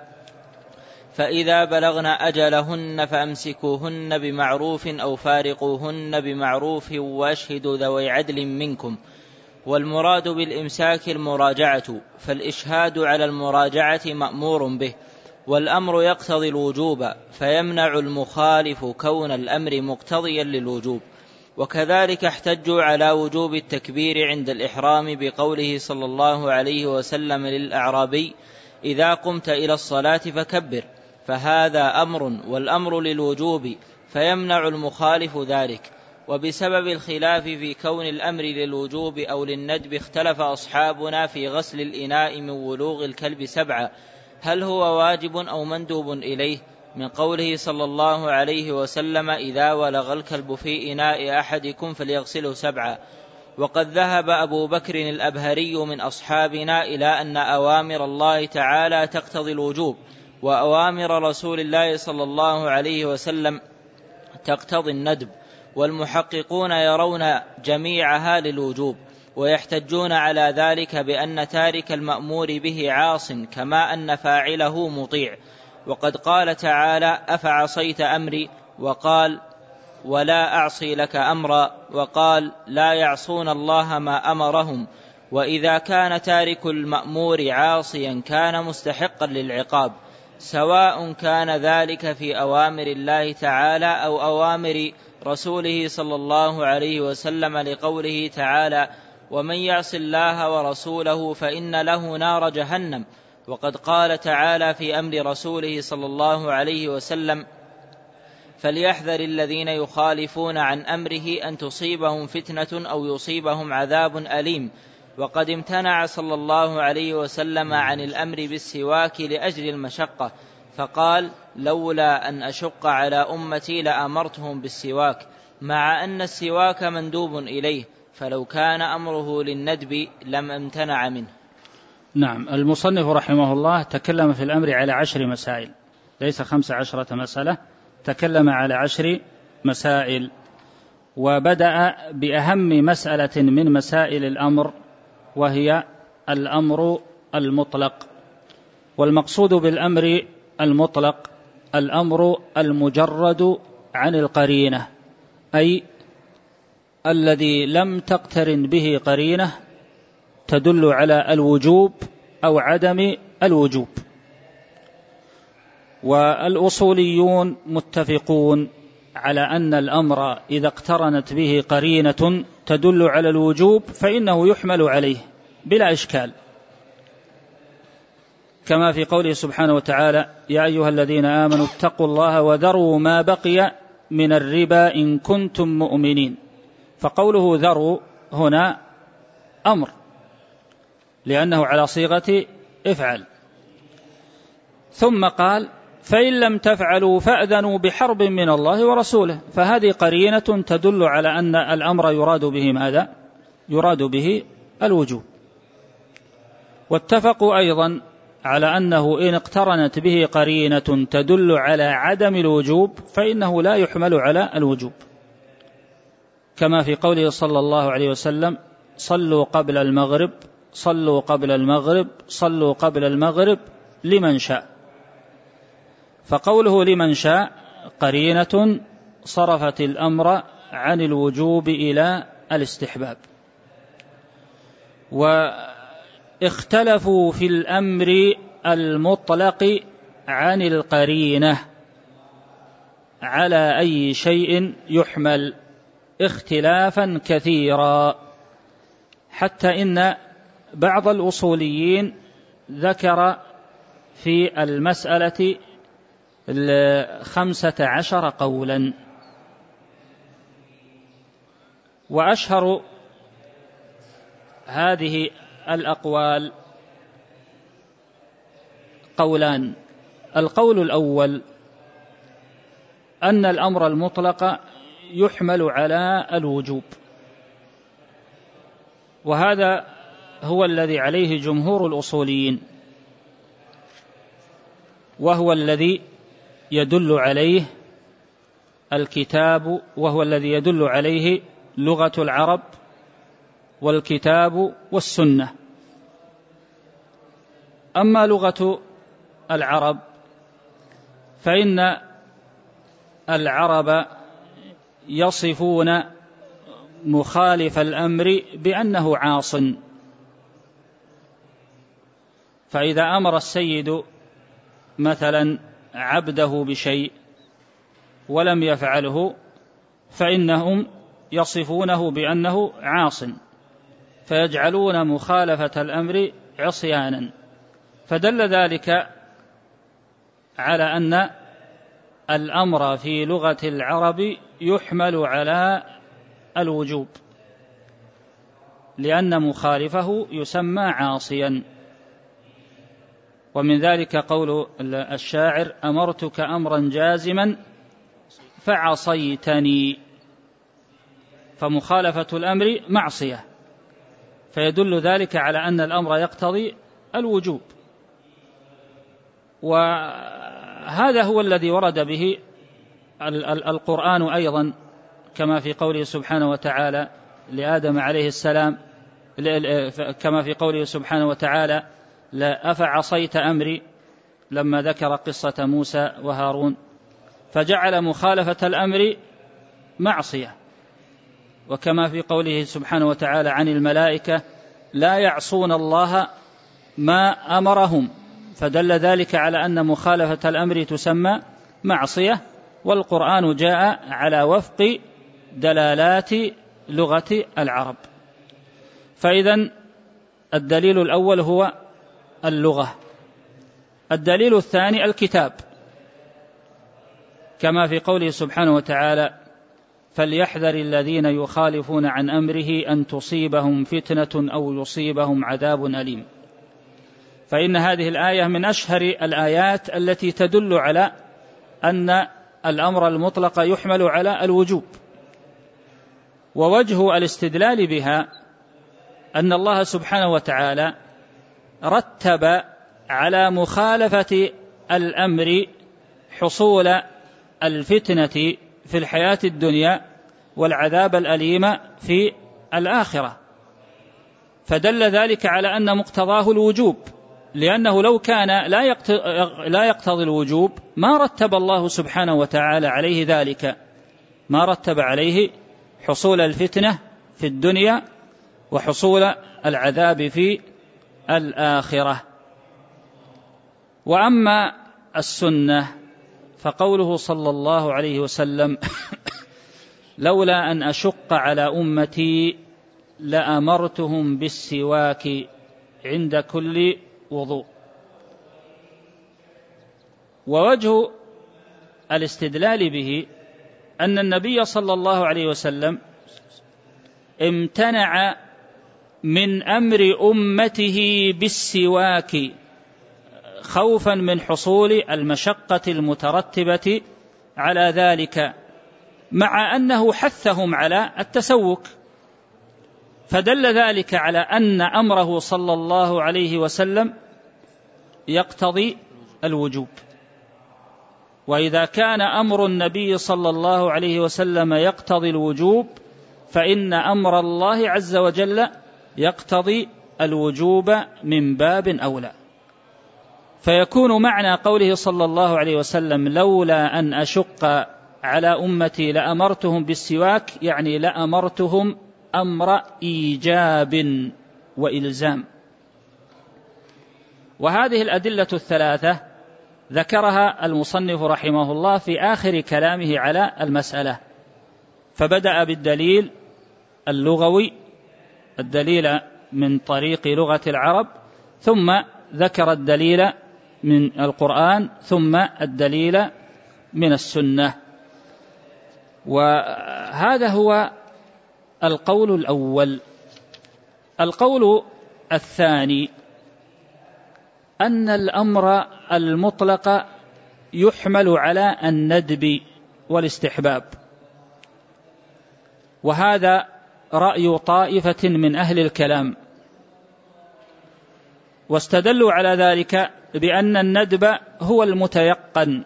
فإذا بلغن أجلهن فأمسكوهن بمعروف أو فارقوهن بمعروف واشهدوا ذوي عدل منكم. والمراد بالإمساك المراجعة، فالإشهاد على المراجعة مأمور به، والأمر يقتضي الوجوب، فيمنع المخالف كون الأمر مقتضيا للوجوب. وكذلك احتجوا على وجوب التكبير عند الإحرام بقوله صلى الله عليه وسلم للأعرابي: إذا قمت إلى الصلاة فكبر، فهذا أمر، والأمر للوجوب، فيمنع المخالف ذلك. وبسبب الخلاف في كون الأمر للوجوب أو للندب اختلف أصحابنا في غسل الإناء من ولوغ الكلب سبعة، هل هو واجب أو مندوب إليه، من قوله صلى الله عليه وسلم: إذا ولغ الكلب في إناء أحدكم فليغسله سبعة. وقد ذهب أبو بكر الأبهري من أصحابنا إلى أن أوامر الله تعالى تقتضي الوجوب، وأوامر رسول الله صلى الله عليه وسلم تقتضي الندب. والمحققون يرون جميعها للوجوب، ويحتجون على ذلك بأن تارك المأمور به عاص، كما أن فاعله مطيع. وقد قال تعالى: أفعصيت أمري، وقال: ولا أعصي لك أمرا، وقال: لا يعصون الله ما أمرهم. وإذا كان تارك المأمور عاصيا كان مستحقا للعقاب، سواء كان ذلك في أوامر الله تعالى أو أوامر رسوله صلى الله عليه وسلم، لقوله تعالى: ومن يعص الله ورسوله فإن له نار جهنم. وقد قال تعالى في أمر رسوله صلى الله عليه وسلم: فليحذر الذين يخالفون عن أمره أن تصيبهم فتنة أو يصيبهم عذاب أليم. وقد امتنع صلى الله عليه وسلم عن الأمر بالسواك لأجل المشقة، فقال: لولا أن أشق على أمتي لأمرتهم بالسواك، مع أن السواك مندوب إليه، فلو كان أمره للندب لم امتنع منه. نعم. المصنف رحمه الله تكلم في الأمر على عشر مسائل، ليس خمس عشرة مسألة، تكلم على عشر مسائل. وبدأ بأهم مسألة من مسائل الأمر، وهي الأمر المطلق. والمقصود بالأمر المطلق الأمر المجرد عن القرينة، أي الذي لم تقترن به قرينة تدل على الوجوب أو عدم الوجوب. والأصوليون متفقون على أن الأمر إذا اقترنت به قرينة تدل على الوجوب فإنه يحمل عليه بلا إشكال، كما في قوله سبحانه وتعالى: يا أيها الذين آمنوا اتقوا الله وذروا ما بقي من الربا إن كنتم مؤمنين. فقوله ذروا هنا أمر، لأنه على صيغة افعل. ثم قال: فإن لم تفعلوا فأذنوا بحرب من الله ورسوله. فهذه قرينة تدل على أن الأمر يراد به ماذا؟ يراد به الوجوب. واتفقوا أيضا على أنه إن اقترنت به قرينة تدل على عدم الوجوب فإنه لا يحمل على الوجوب، كما في قوله صلى الله عليه وسلم: صلوا قبل المغرب صلوا قبل المغرب صلوا قبل المغرب لمن شاء. فقوله لمن شاء قرينة صرفت الأمر عن الوجوب إلى الاستحباب. واختلفوا في الأمر المطلق عن القرينة على أي شيء يحمل اختلافا كثيرا، حتى إن بعض الأصوليين ذكر في المسألة خمسة عشر قولا. وأشهر هذه الأقوال قولان: القول الأول أن الأمر المطلق يحمل على الوجوب، وهذا هو الذي عليه جمهور الأصوليين، وهو الذي يدل عليه الكتاب، وهو الذي يدل عليه لغة العرب والكتاب والسنة. أما لغة العرب فإن العرب يصفون مخالف الأمر بأنه عاص. فإذا أمر السيد مثلا عبده بشيء ولم يفعله فإنهم يصفونه بأنه عاص، فيجعلون مخالفة الأمر عصيانا. فدل ذلك على أن الأمر في لغة العرب يحمل على الوجوب، لأن مخالفه يسمى عاصيا. ومن ذلك قول الشاعر: أمرتك أمرا جازما فعصيتني. فمخالفة الأمر معصية، فيدل ذلك على أن الأمر يقتضي الوجوب. وهذا هو الذي ورد به القرآن أيضا، كما في قوله سبحانه وتعالى لآدم عليه السلام، كما في قوله سبحانه وتعالى: لا أفعصيت أمري، لما ذكر قصة موسى وهارون، فجعل مخالفة الأمر معصية. وكما في قوله سبحانه وتعالى عن الملائكة: لا يعصون الله ما أمرهم، فدل ذلك على أن مخالفة الأمر تسمى معصية. والقرآن جاء على وفق دلالات لغة العرب. فإذن الدليل الأول هو اللغة. الدليل الثاني الكتاب، كما في قوله سبحانه وتعالى: فليحذر الذين يخالفون عن أمره أن تصيبهم فتنة أو يصيبهم عذاب أليم. فإن هذه الآية من أشهر الآيات التي تدل على أن الأمر المطلق يحمل على الوجوب. ووجه الاستدلال بها أن الله سبحانه وتعالى رتب على مخالفة الأمر حصول الفتنة في الحياة الدنيا والعذاب الأليم في الآخرة، فدل ذلك على أن مقتضاه الوجوب، لأنه لو كان لا يقتضي الوجوب ما رتب الله سبحانه وتعالى عليه ذلك، ما رتب عليه حصول الفتنة في الدنيا وحصول العذاب في الآخرة. وأما السنة فقوله صلى الله عليه وسلم: لولا أن أشق على أمتي لأمرتهم بالسواك عند كل وضوء. ووجه الاستدلال به أن النبي صلى الله عليه وسلم امتنع من أمر أمته بالسواك خوفا من حصول المشقة المترتبة على ذلك، مع أنه حثهم على التسوك، فدل ذلك على أن أمره صلى الله عليه وسلم يقتضي الوجوب. وإذا كان أمر النبي صلى الله عليه وسلم يقتضي الوجوب، فإن أمر الله عز وجل يقتضي الوجوب من باب أولى. فيكون معنى قوله صلى الله عليه وسلم لولا أن أشق على أمتي لأمرتهم بالسواك، يعني لأمرتهم أمر إيجاب وإلزام. وهذه الأدلة الثلاثة ذكرها المصنف رحمه الله في آخر كلامه على المسألة، فبدأ بالدليل اللغوي، الدليل من طريق لغة العرب، ثم ذكر الدليل من القرآن، ثم الدليل من السنة. وهذا هو القول الأول. القول الثاني أن الأمر المطلق يحمل على الندب والاستحباب، وهذا رأي طائفة من أهل الكلام، واستدلوا على ذلك بأن الندب هو المتيقن،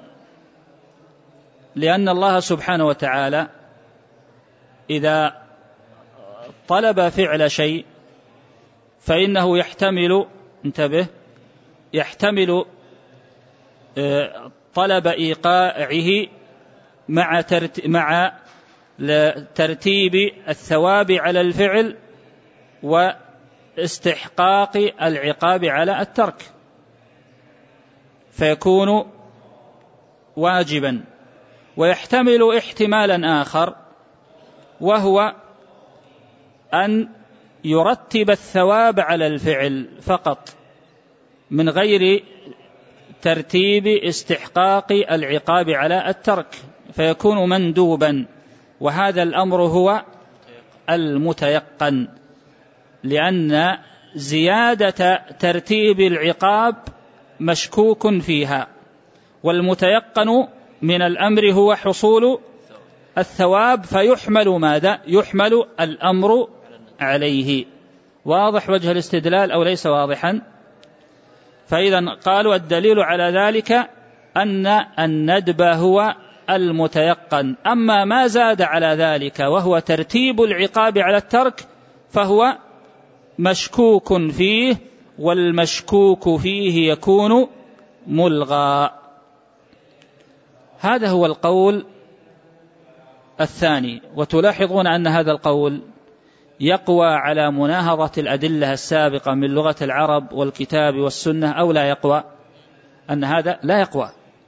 لأن الله سبحانه وتعالى إذا طلب فعل شيء فإنه يحتمل انتبه يحتمل طلب إيقاعه مع مع ترتيب الثواب على الفعل واستحقاق العقاب على الترك، فيكون واجبا. ويحتمل احتمالا آخر، وهو أن يرتب الثواب على الفعل فقط من غير ترتيب استحقاق العقاب على الترك، فيكون مندوبا. وهذا الأمر هو المتيقن، لأن زيادة ترتيب العقاب مشكوك فيها، والمتيقن من الأمر هو حصول الثواب، فيحمل ماذا؟ يحمل الأمر عليه. واضح وجه الاستدلال أو ليس واضحا؟ فإذا قالوا الدليل على ذلك أن الندب هو المتيقن، أما ما زاد على ذلك وهو ترتيب العقاب على الترك فهو مشكوك فيه، والمشكوك فيه يكون ملغى. هذا هو القول الثاني. وتلاحظون أن هذا القول يقوى على مناهضة الأدلة السابقة من لغة العرب والكتاب والسنة، أو لا يقوى؟ أن هذا لا يقوى،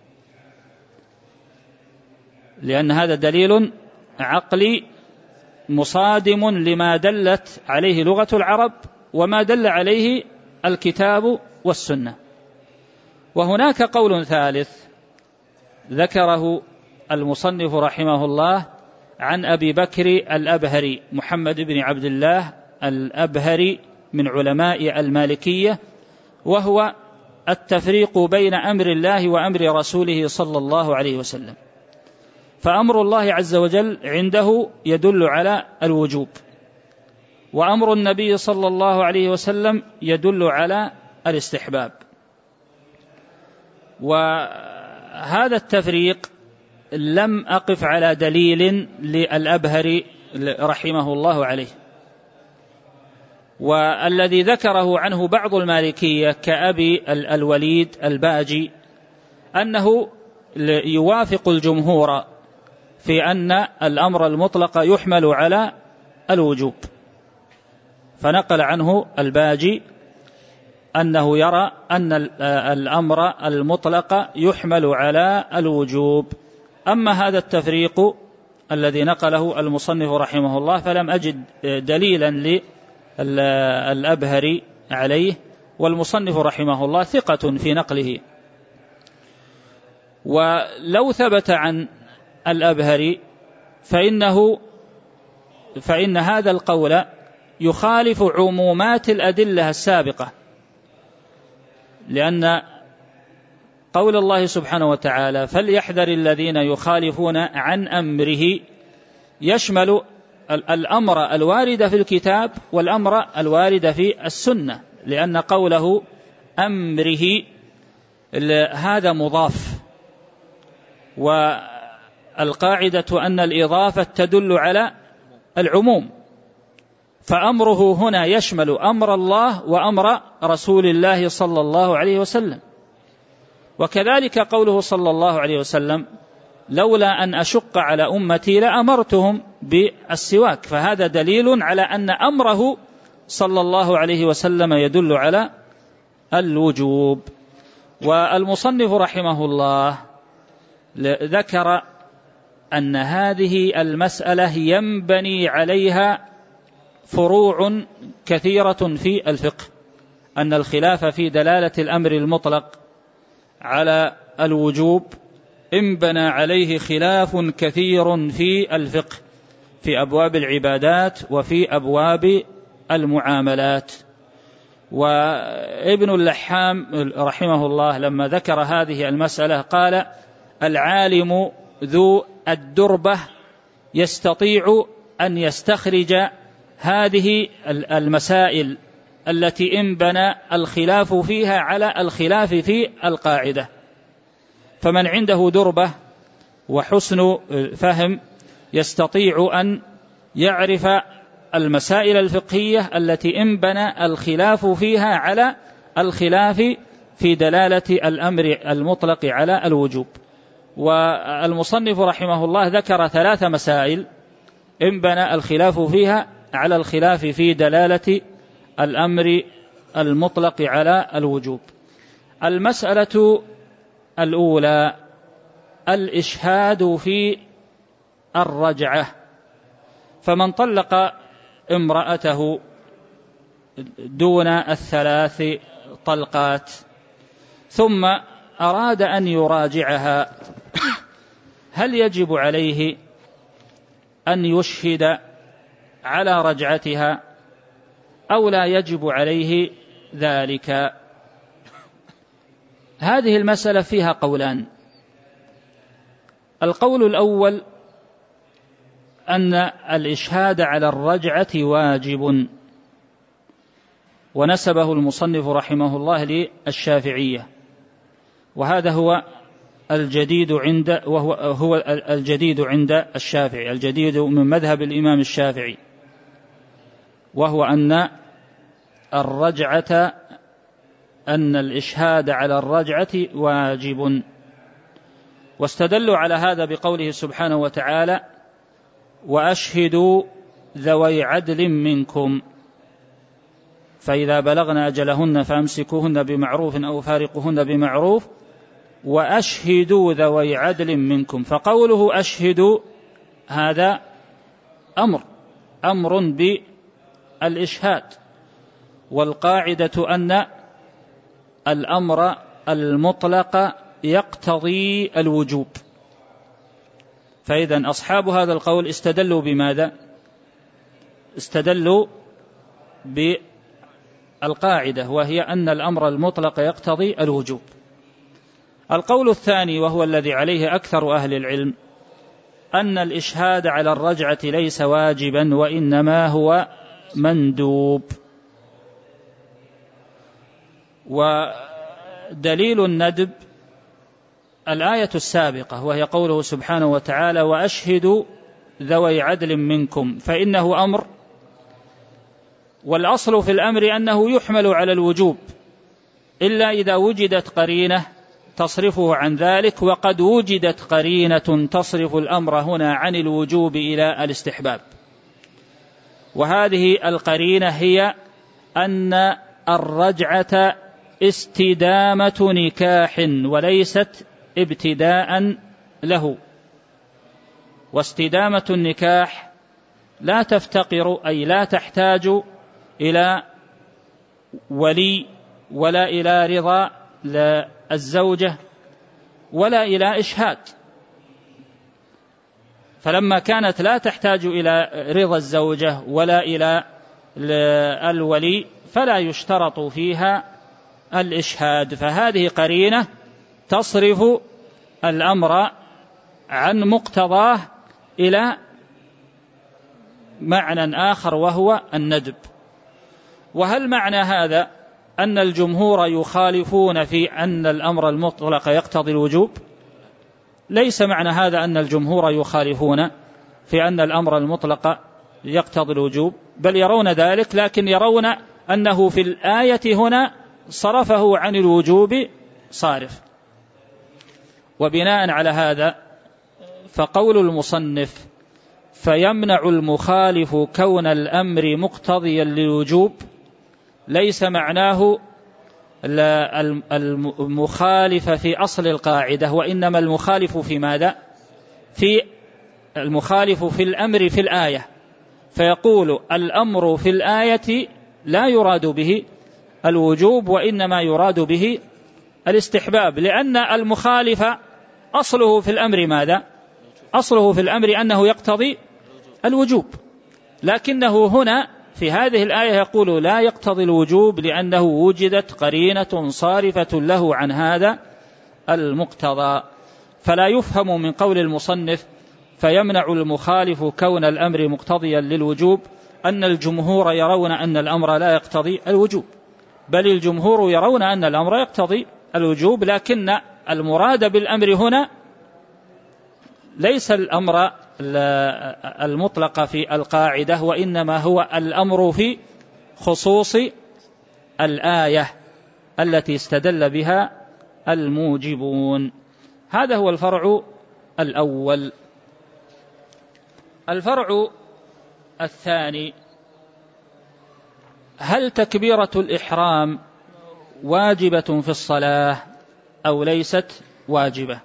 لأن هذا دليل عقلي مصادم لما دلت عليه لغة العرب وما دل عليه الكتاب والسنة. وهناك قول ثالث ذكره المصنف رحمه الله عن أبي بكر الأبهري، محمد بن عبد الله الأبهري، من علماء المالكية، وهو التفريق بين أمر الله وأمر رسوله صلى الله عليه وسلم. فأمر الله عز وجل عنده يدل على الوجوب، وأمر النبي صلى الله عليه وسلم يدل على الاستحباب. وهذا التفريق لم أقف على دليل للأبهري رحمه الله عليه، والذي ذكره عنه بعض المالكية كأبي الوليد الباجي أنه يوافق الجمهور في أن الأمر المطلق يحمل على الوجوب، فنقل عنه الباجي أنه يرى أن الأمر المطلق يحمل على الوجوب. أما هذا التفريق الذي نقله المصنف رحمه الله فلم أجد دليلا للأبهري عليه، والمصنف رحمه الله ثقة في نقله. ولو ثبت عن الأبهري فإنه فإن هذا القول يخالف عمومات الأدلة السابقة، لأن قول الله سبحانه وتعالى فليحذر الذين يخالفون عن أمره يشمل الأمر الوارد في الكتاب والأمر الوارد في السنة، لأن قوله أمره هذا مضاف، والقاعدة أن الإضافة تدل على العموم، فأمره هنا يشمل أمر الله وأمر رسول الله صلى الله عليه وسلم. وكذلك قوله صلى الله عليه وسلم لولا أن أشق على أمتي لأمرتهم بالسواك، فهذا دليل على أن أمره صلى الله عليه وسلم يدل على الوجوب. والمصنف رحمه الله ذكر أن هذه المسألة ينبني عليها فروع كثيرة في الفقه، أن الخلاف في دلالة الأمر المطلق على الوجوب انبنى عليه خلاف كثير في الفقه في أبواب العبادات وفي أبواب المعاملات. وابن اللحام رحمه الله لما ذكر هذه المسألة قال العالم ذو الدربة يستطيع أن يستخرج هذه المسائل التي انبنى الخلاف فيها على الخلاف في القاعدة، فمن عنده دربة وحسن فهم يستطيع أن يعرف المسائل الفقهية التي انبنى الخلاف فيها على الخلاف في دلالة الأمر المطلق على الوجوب. والمصنف رحمه الله ذكر ثلاث مسائل انبنى الخلاف فيها على الخلاف في دلالة الأمر المطلق على الوجوب. المسألة الأولى الإشهاد في الرجعة، فمن طلق امرأته دون الثلاث طلقات ثم أراد أن يراجعها هل يجب عليه أن يشهد على رجعتها أو لا يجب عليه ذلك؟ هذه المسألة فيها قولان. القول الأول أن الإشهاد على الرجعة واجب، ونسبه المصنف رحمه الله للشافعية، وهذا هو الجديد عند وهو هو الجديد عند الشافعي، الجديد من مذهب الإمام الشافعي، وهو أن الرجعة أن الإشهاد على الرجعة واجب. واستدلوا على هذا بقوله سبحانه وتعالى وأشهدوا ذوي عدل منكم فإذا بلغن أجلهن فأمسكوهن بمعروف أو فارقوهن بمعروف وأشهدوا ذوي عدل منكم. فقوله أشهدوا هذا أمر أمر بالإشهاد، والقاعدة أن الأمر المطلق يقتضي الوجوب. فإذا أصحاب هذا القول استدلوا بماذا؟ استدلوا بالقاعدة، وهي أن الأمر المطلق يقتضي الوجوب. القول الثاني وهو الذي عليه أكثر أهل العلم أن الإشهاد على الرجعة ليس واجبا وإنما هو مندوب. ودليل الندب الآية السابقة وهي قوله سبحانه وتعالى وأشهدوا ذوي عدل منكم، فإنه أمر، والأصل في الأمر أنه يحمل على الوجوب إلا إذا وجدت قرينة تصرفه عن ذلك، وقد وجدت قرينة تصرف الأمر هنا عن الوجوب إلى الاستحباب. وهذه القرينة هي أن الرجعة استدامة نكاح وليست ابتداء له، واستدامة النكاح لا تفتقر أي لا تحتاج إلى ولي ولا إلى رضا الزوجة ولا إلى إشهاد. فلما كانت لا تحتاج إلى رضا الزوجة ولا إلى الولي فلا يشترط فيها الإشهاد. فهذه قرينة تصرف الأمر عن مقتضاه إلى معنى آخر وهو الندب. وهل معنى هذا أن الجمهور يخالفون في أن الأمر المطلق يقتضي الوجوب؟ ليس معنى هذا أن الجمهور يخالفون في أن الأمر المطلق يقتضي الوجوب، بل يرون ذلك، لكن يرون أنه في الآية هنا صرفه عن الوجوب صارف. وبناء على هذا فقول المصنف فيمنع المخالف كون الأمر مقتضيا للوجوب ليس معناه المخالف في أصل القاعدة، وإنما المخالف في ماذا؟ في المخالف في الأمر في الآية، فيقول الأمر في الآية لا يراد به الوجوب وإنما يراد به الاستحباب، لأن المخالف أصله في الأمر ماذا؟ أصله في الأمر أنه يقتضي الوجوب، لكنه هنا في هذه الآية يقول لا يقتضي الوجوب لأنه وجدت قرينة صارفة له عن هذا المقتضى. فلا يفهم من قول المصنف فيمنع المخالف كون الأمر مقتضيا للوجوب أن الجمهور يرون أن الأمر لا يقتضي الوجوب، بل الجمهور يرون أن الأمر يقتضي الوجوب، لكن المراد بالأمر هنا ليس الأمر المطلق في القاعدة، وإنما هو الأمر في خصوص الآية التي استدل بها الموجبون. هذا هو الفرع الأول. الفرع الثاني: هل تكبيرة الإحرام واجبة في الصلاة أو ليست واجبة؟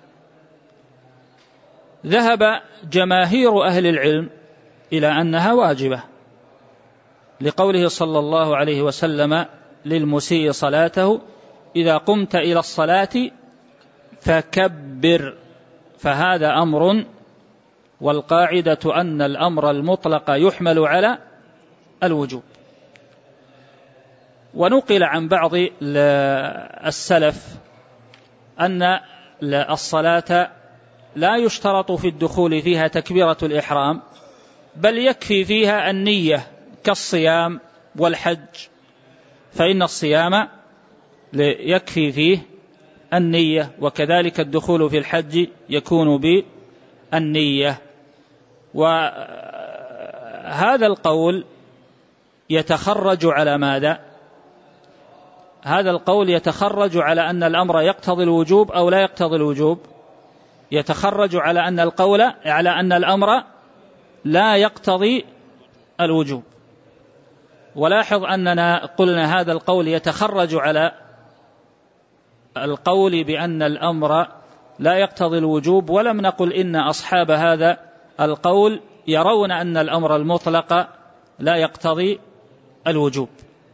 ذهب جماهير أهل العلم إلى أنها واجبة، لقوله صلى الله عليه وسلم للمسيء صلاته إذا قمت إلى الصلاة فكبر، فهذا أمر، والقاعدة أن الأمر المطلق يحمل على الوجوب. ونقل عن بعض السلف أن الصلاة لا يشترط في الدخول فيها تكبيرة الإحرام، بل يكفي فيها النية كالصيام والحج، فإن الصيام يكفي فيه النية، وكذلك الدخول في الحج يكون بالنية. وهذا القول يتخرج على ماذا؟ هذا القول يتخرج على أن الأمر يقتضي الوجوب أو لا يقتضي الوجوب؟ يتخرج على أن القول على أن الأمر لا يقتضي الوجوب. ولاحظ أننا قلنا هذا القول يتخرج على القول بأن الأمر لا يقتضي الوجوب، ولم نقل إن أصحاب هذا القول يرون أن الأمر المطلق لا يقتضي الوجوب،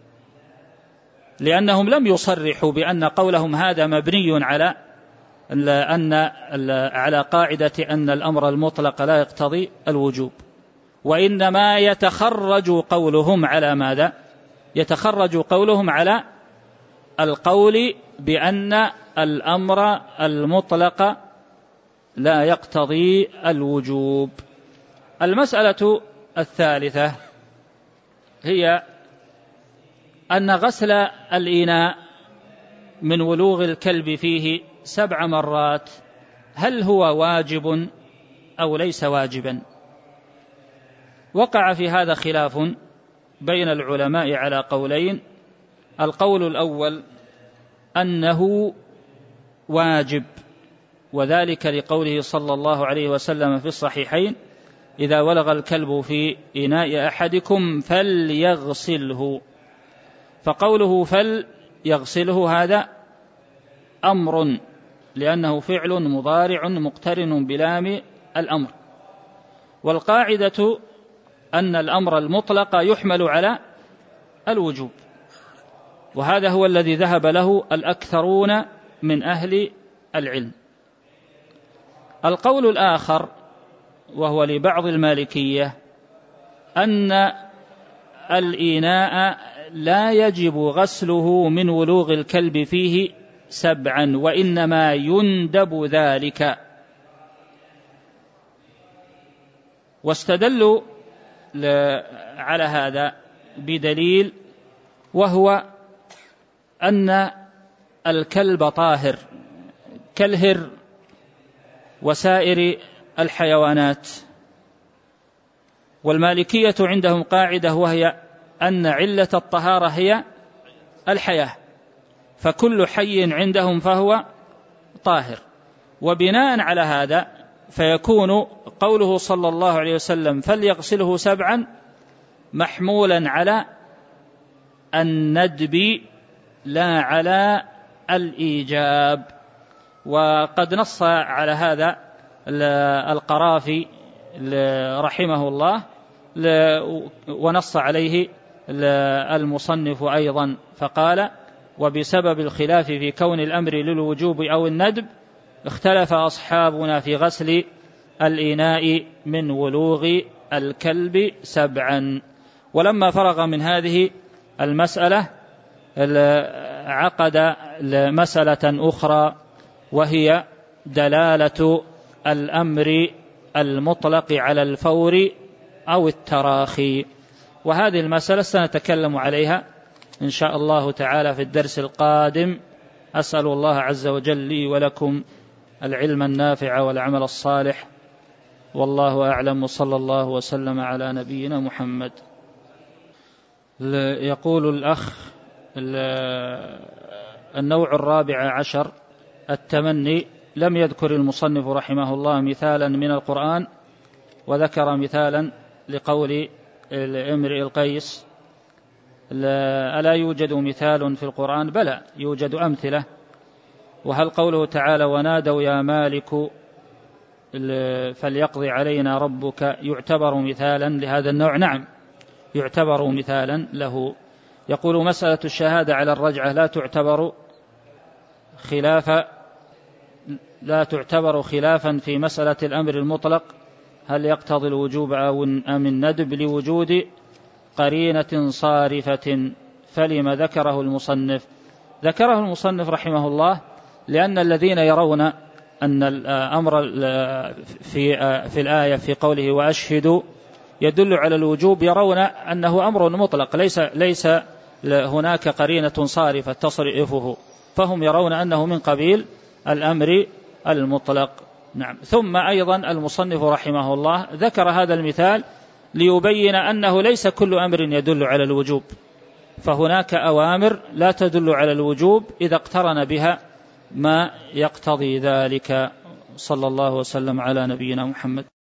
لأنهم لم يصرحوا بأن قولهم هذا مبني على أن على قاعدة أن الأمر المطلق لا يقتضي الوجوب، وإنما يتخرج قولهم على ماذا؟ يتخرج قولهم على القول بأن الأمر المطلق لا يقتضي الوجوب. المسألة الثالثة هي أن غسل الإناء من ولوغ الكلب فيه سبع مرات هل هو واجب أو ليس واجبا؟ وقع في هذا خلاف بين العلماء على قولين. القول الأول أنه واجب، وذلك لقوله صلى الله عليه وسلم في الصحيحين إذا ولغ الكلب في إناء أحدكم فليغسله، فقوله فليغسله هذا أمر، لأنه فعل مضارع مقترن بلام الأمر، والقاعدة أن الأمر المطلق يحمل على الوجوب، وهذا هو الذي ذهب له الأكثرون من أهل العلم. القول الآخر وهو لبعض المالكية أن الإناء لا يجب غسله من ولوغ الكلب فيه سبعا وإنما يندب ذلك. واستدلوا على هذا بدليل، وهو أن الكلب طاهر كالهر وسائر الحيوانات. والمالكية عندهم قاعدة، وهي أن علة الطهارة هي الحياة، فكل حي عندهم فهو طاهر. وبناء على هذا فيكون قوله صلى الله عليه وسلم فليغسله سبعا محمولا على الندب لا على الإيجاب. وقد نص على هذا القرافي رحمه الله، ونص عليه المصنف أيضا، فقال: وبسبب الخلاف في كون الأمر للوجوب أو الندب اختلف أصحابنا في غسل الإناء من ولوغ الكلب سبعا. ولما فرغ من هذه المسألة عقد مسألة أخرى، وهي دلالة الأمر المطلق على الفور أو التراخي. وهذه المسألة سنتكلم عليها إن شاء الله تعالى في الدرس القادم. أسأل الله عز وجل لي ولكم العلم النافع والعمل الصالح، والله أعلم، وصلى الله وسلم على نبينا محمد. يقول الأخ: النوع الرابع عشر التمني. لم يذكر المصنف رحمه الله مثالا من القرآن، وذكر مثالا لقول امرئ القيس: ألا يوجد مثال في القرآن؟ بلى، يوجد أمثلة. وهل قوله تعالى ونادوا يا مالك فليقضي علينا ربك يعتبر مثالا لهذا النوع؟ نعم، يعتبر مثالا له. يقول: مسألة الشهادة على الرجعة لا تعتبر خلاف لا تعتبر خلافا في مسألة الأمر المطلق، هل يقتضي الوجوب أم الندب لوجود قرينة صارفة؟ فلما ذكره المصنف؟ ذكره المصنف رحمه الله لأن الذين يرون أن الأمر في في الآية في قوله وأشهدوا يدل على الوجوب، يرون أنه أمر مطلق، ليس ليس هناك قرينة صارفة تصرفه، فهم يرون أنه من قبيل الأمر المطلق. نعم. ثم أيضا المصنف رحمه الله ذكر هذا المثال ليبين أنه ليس كل أمر يدل على الوجوب، فهناك أوامر لا تدل على الوجوب إذا اقترن بها ما يقتضي ذلك. صلى الله وسلم على نبينا محمد.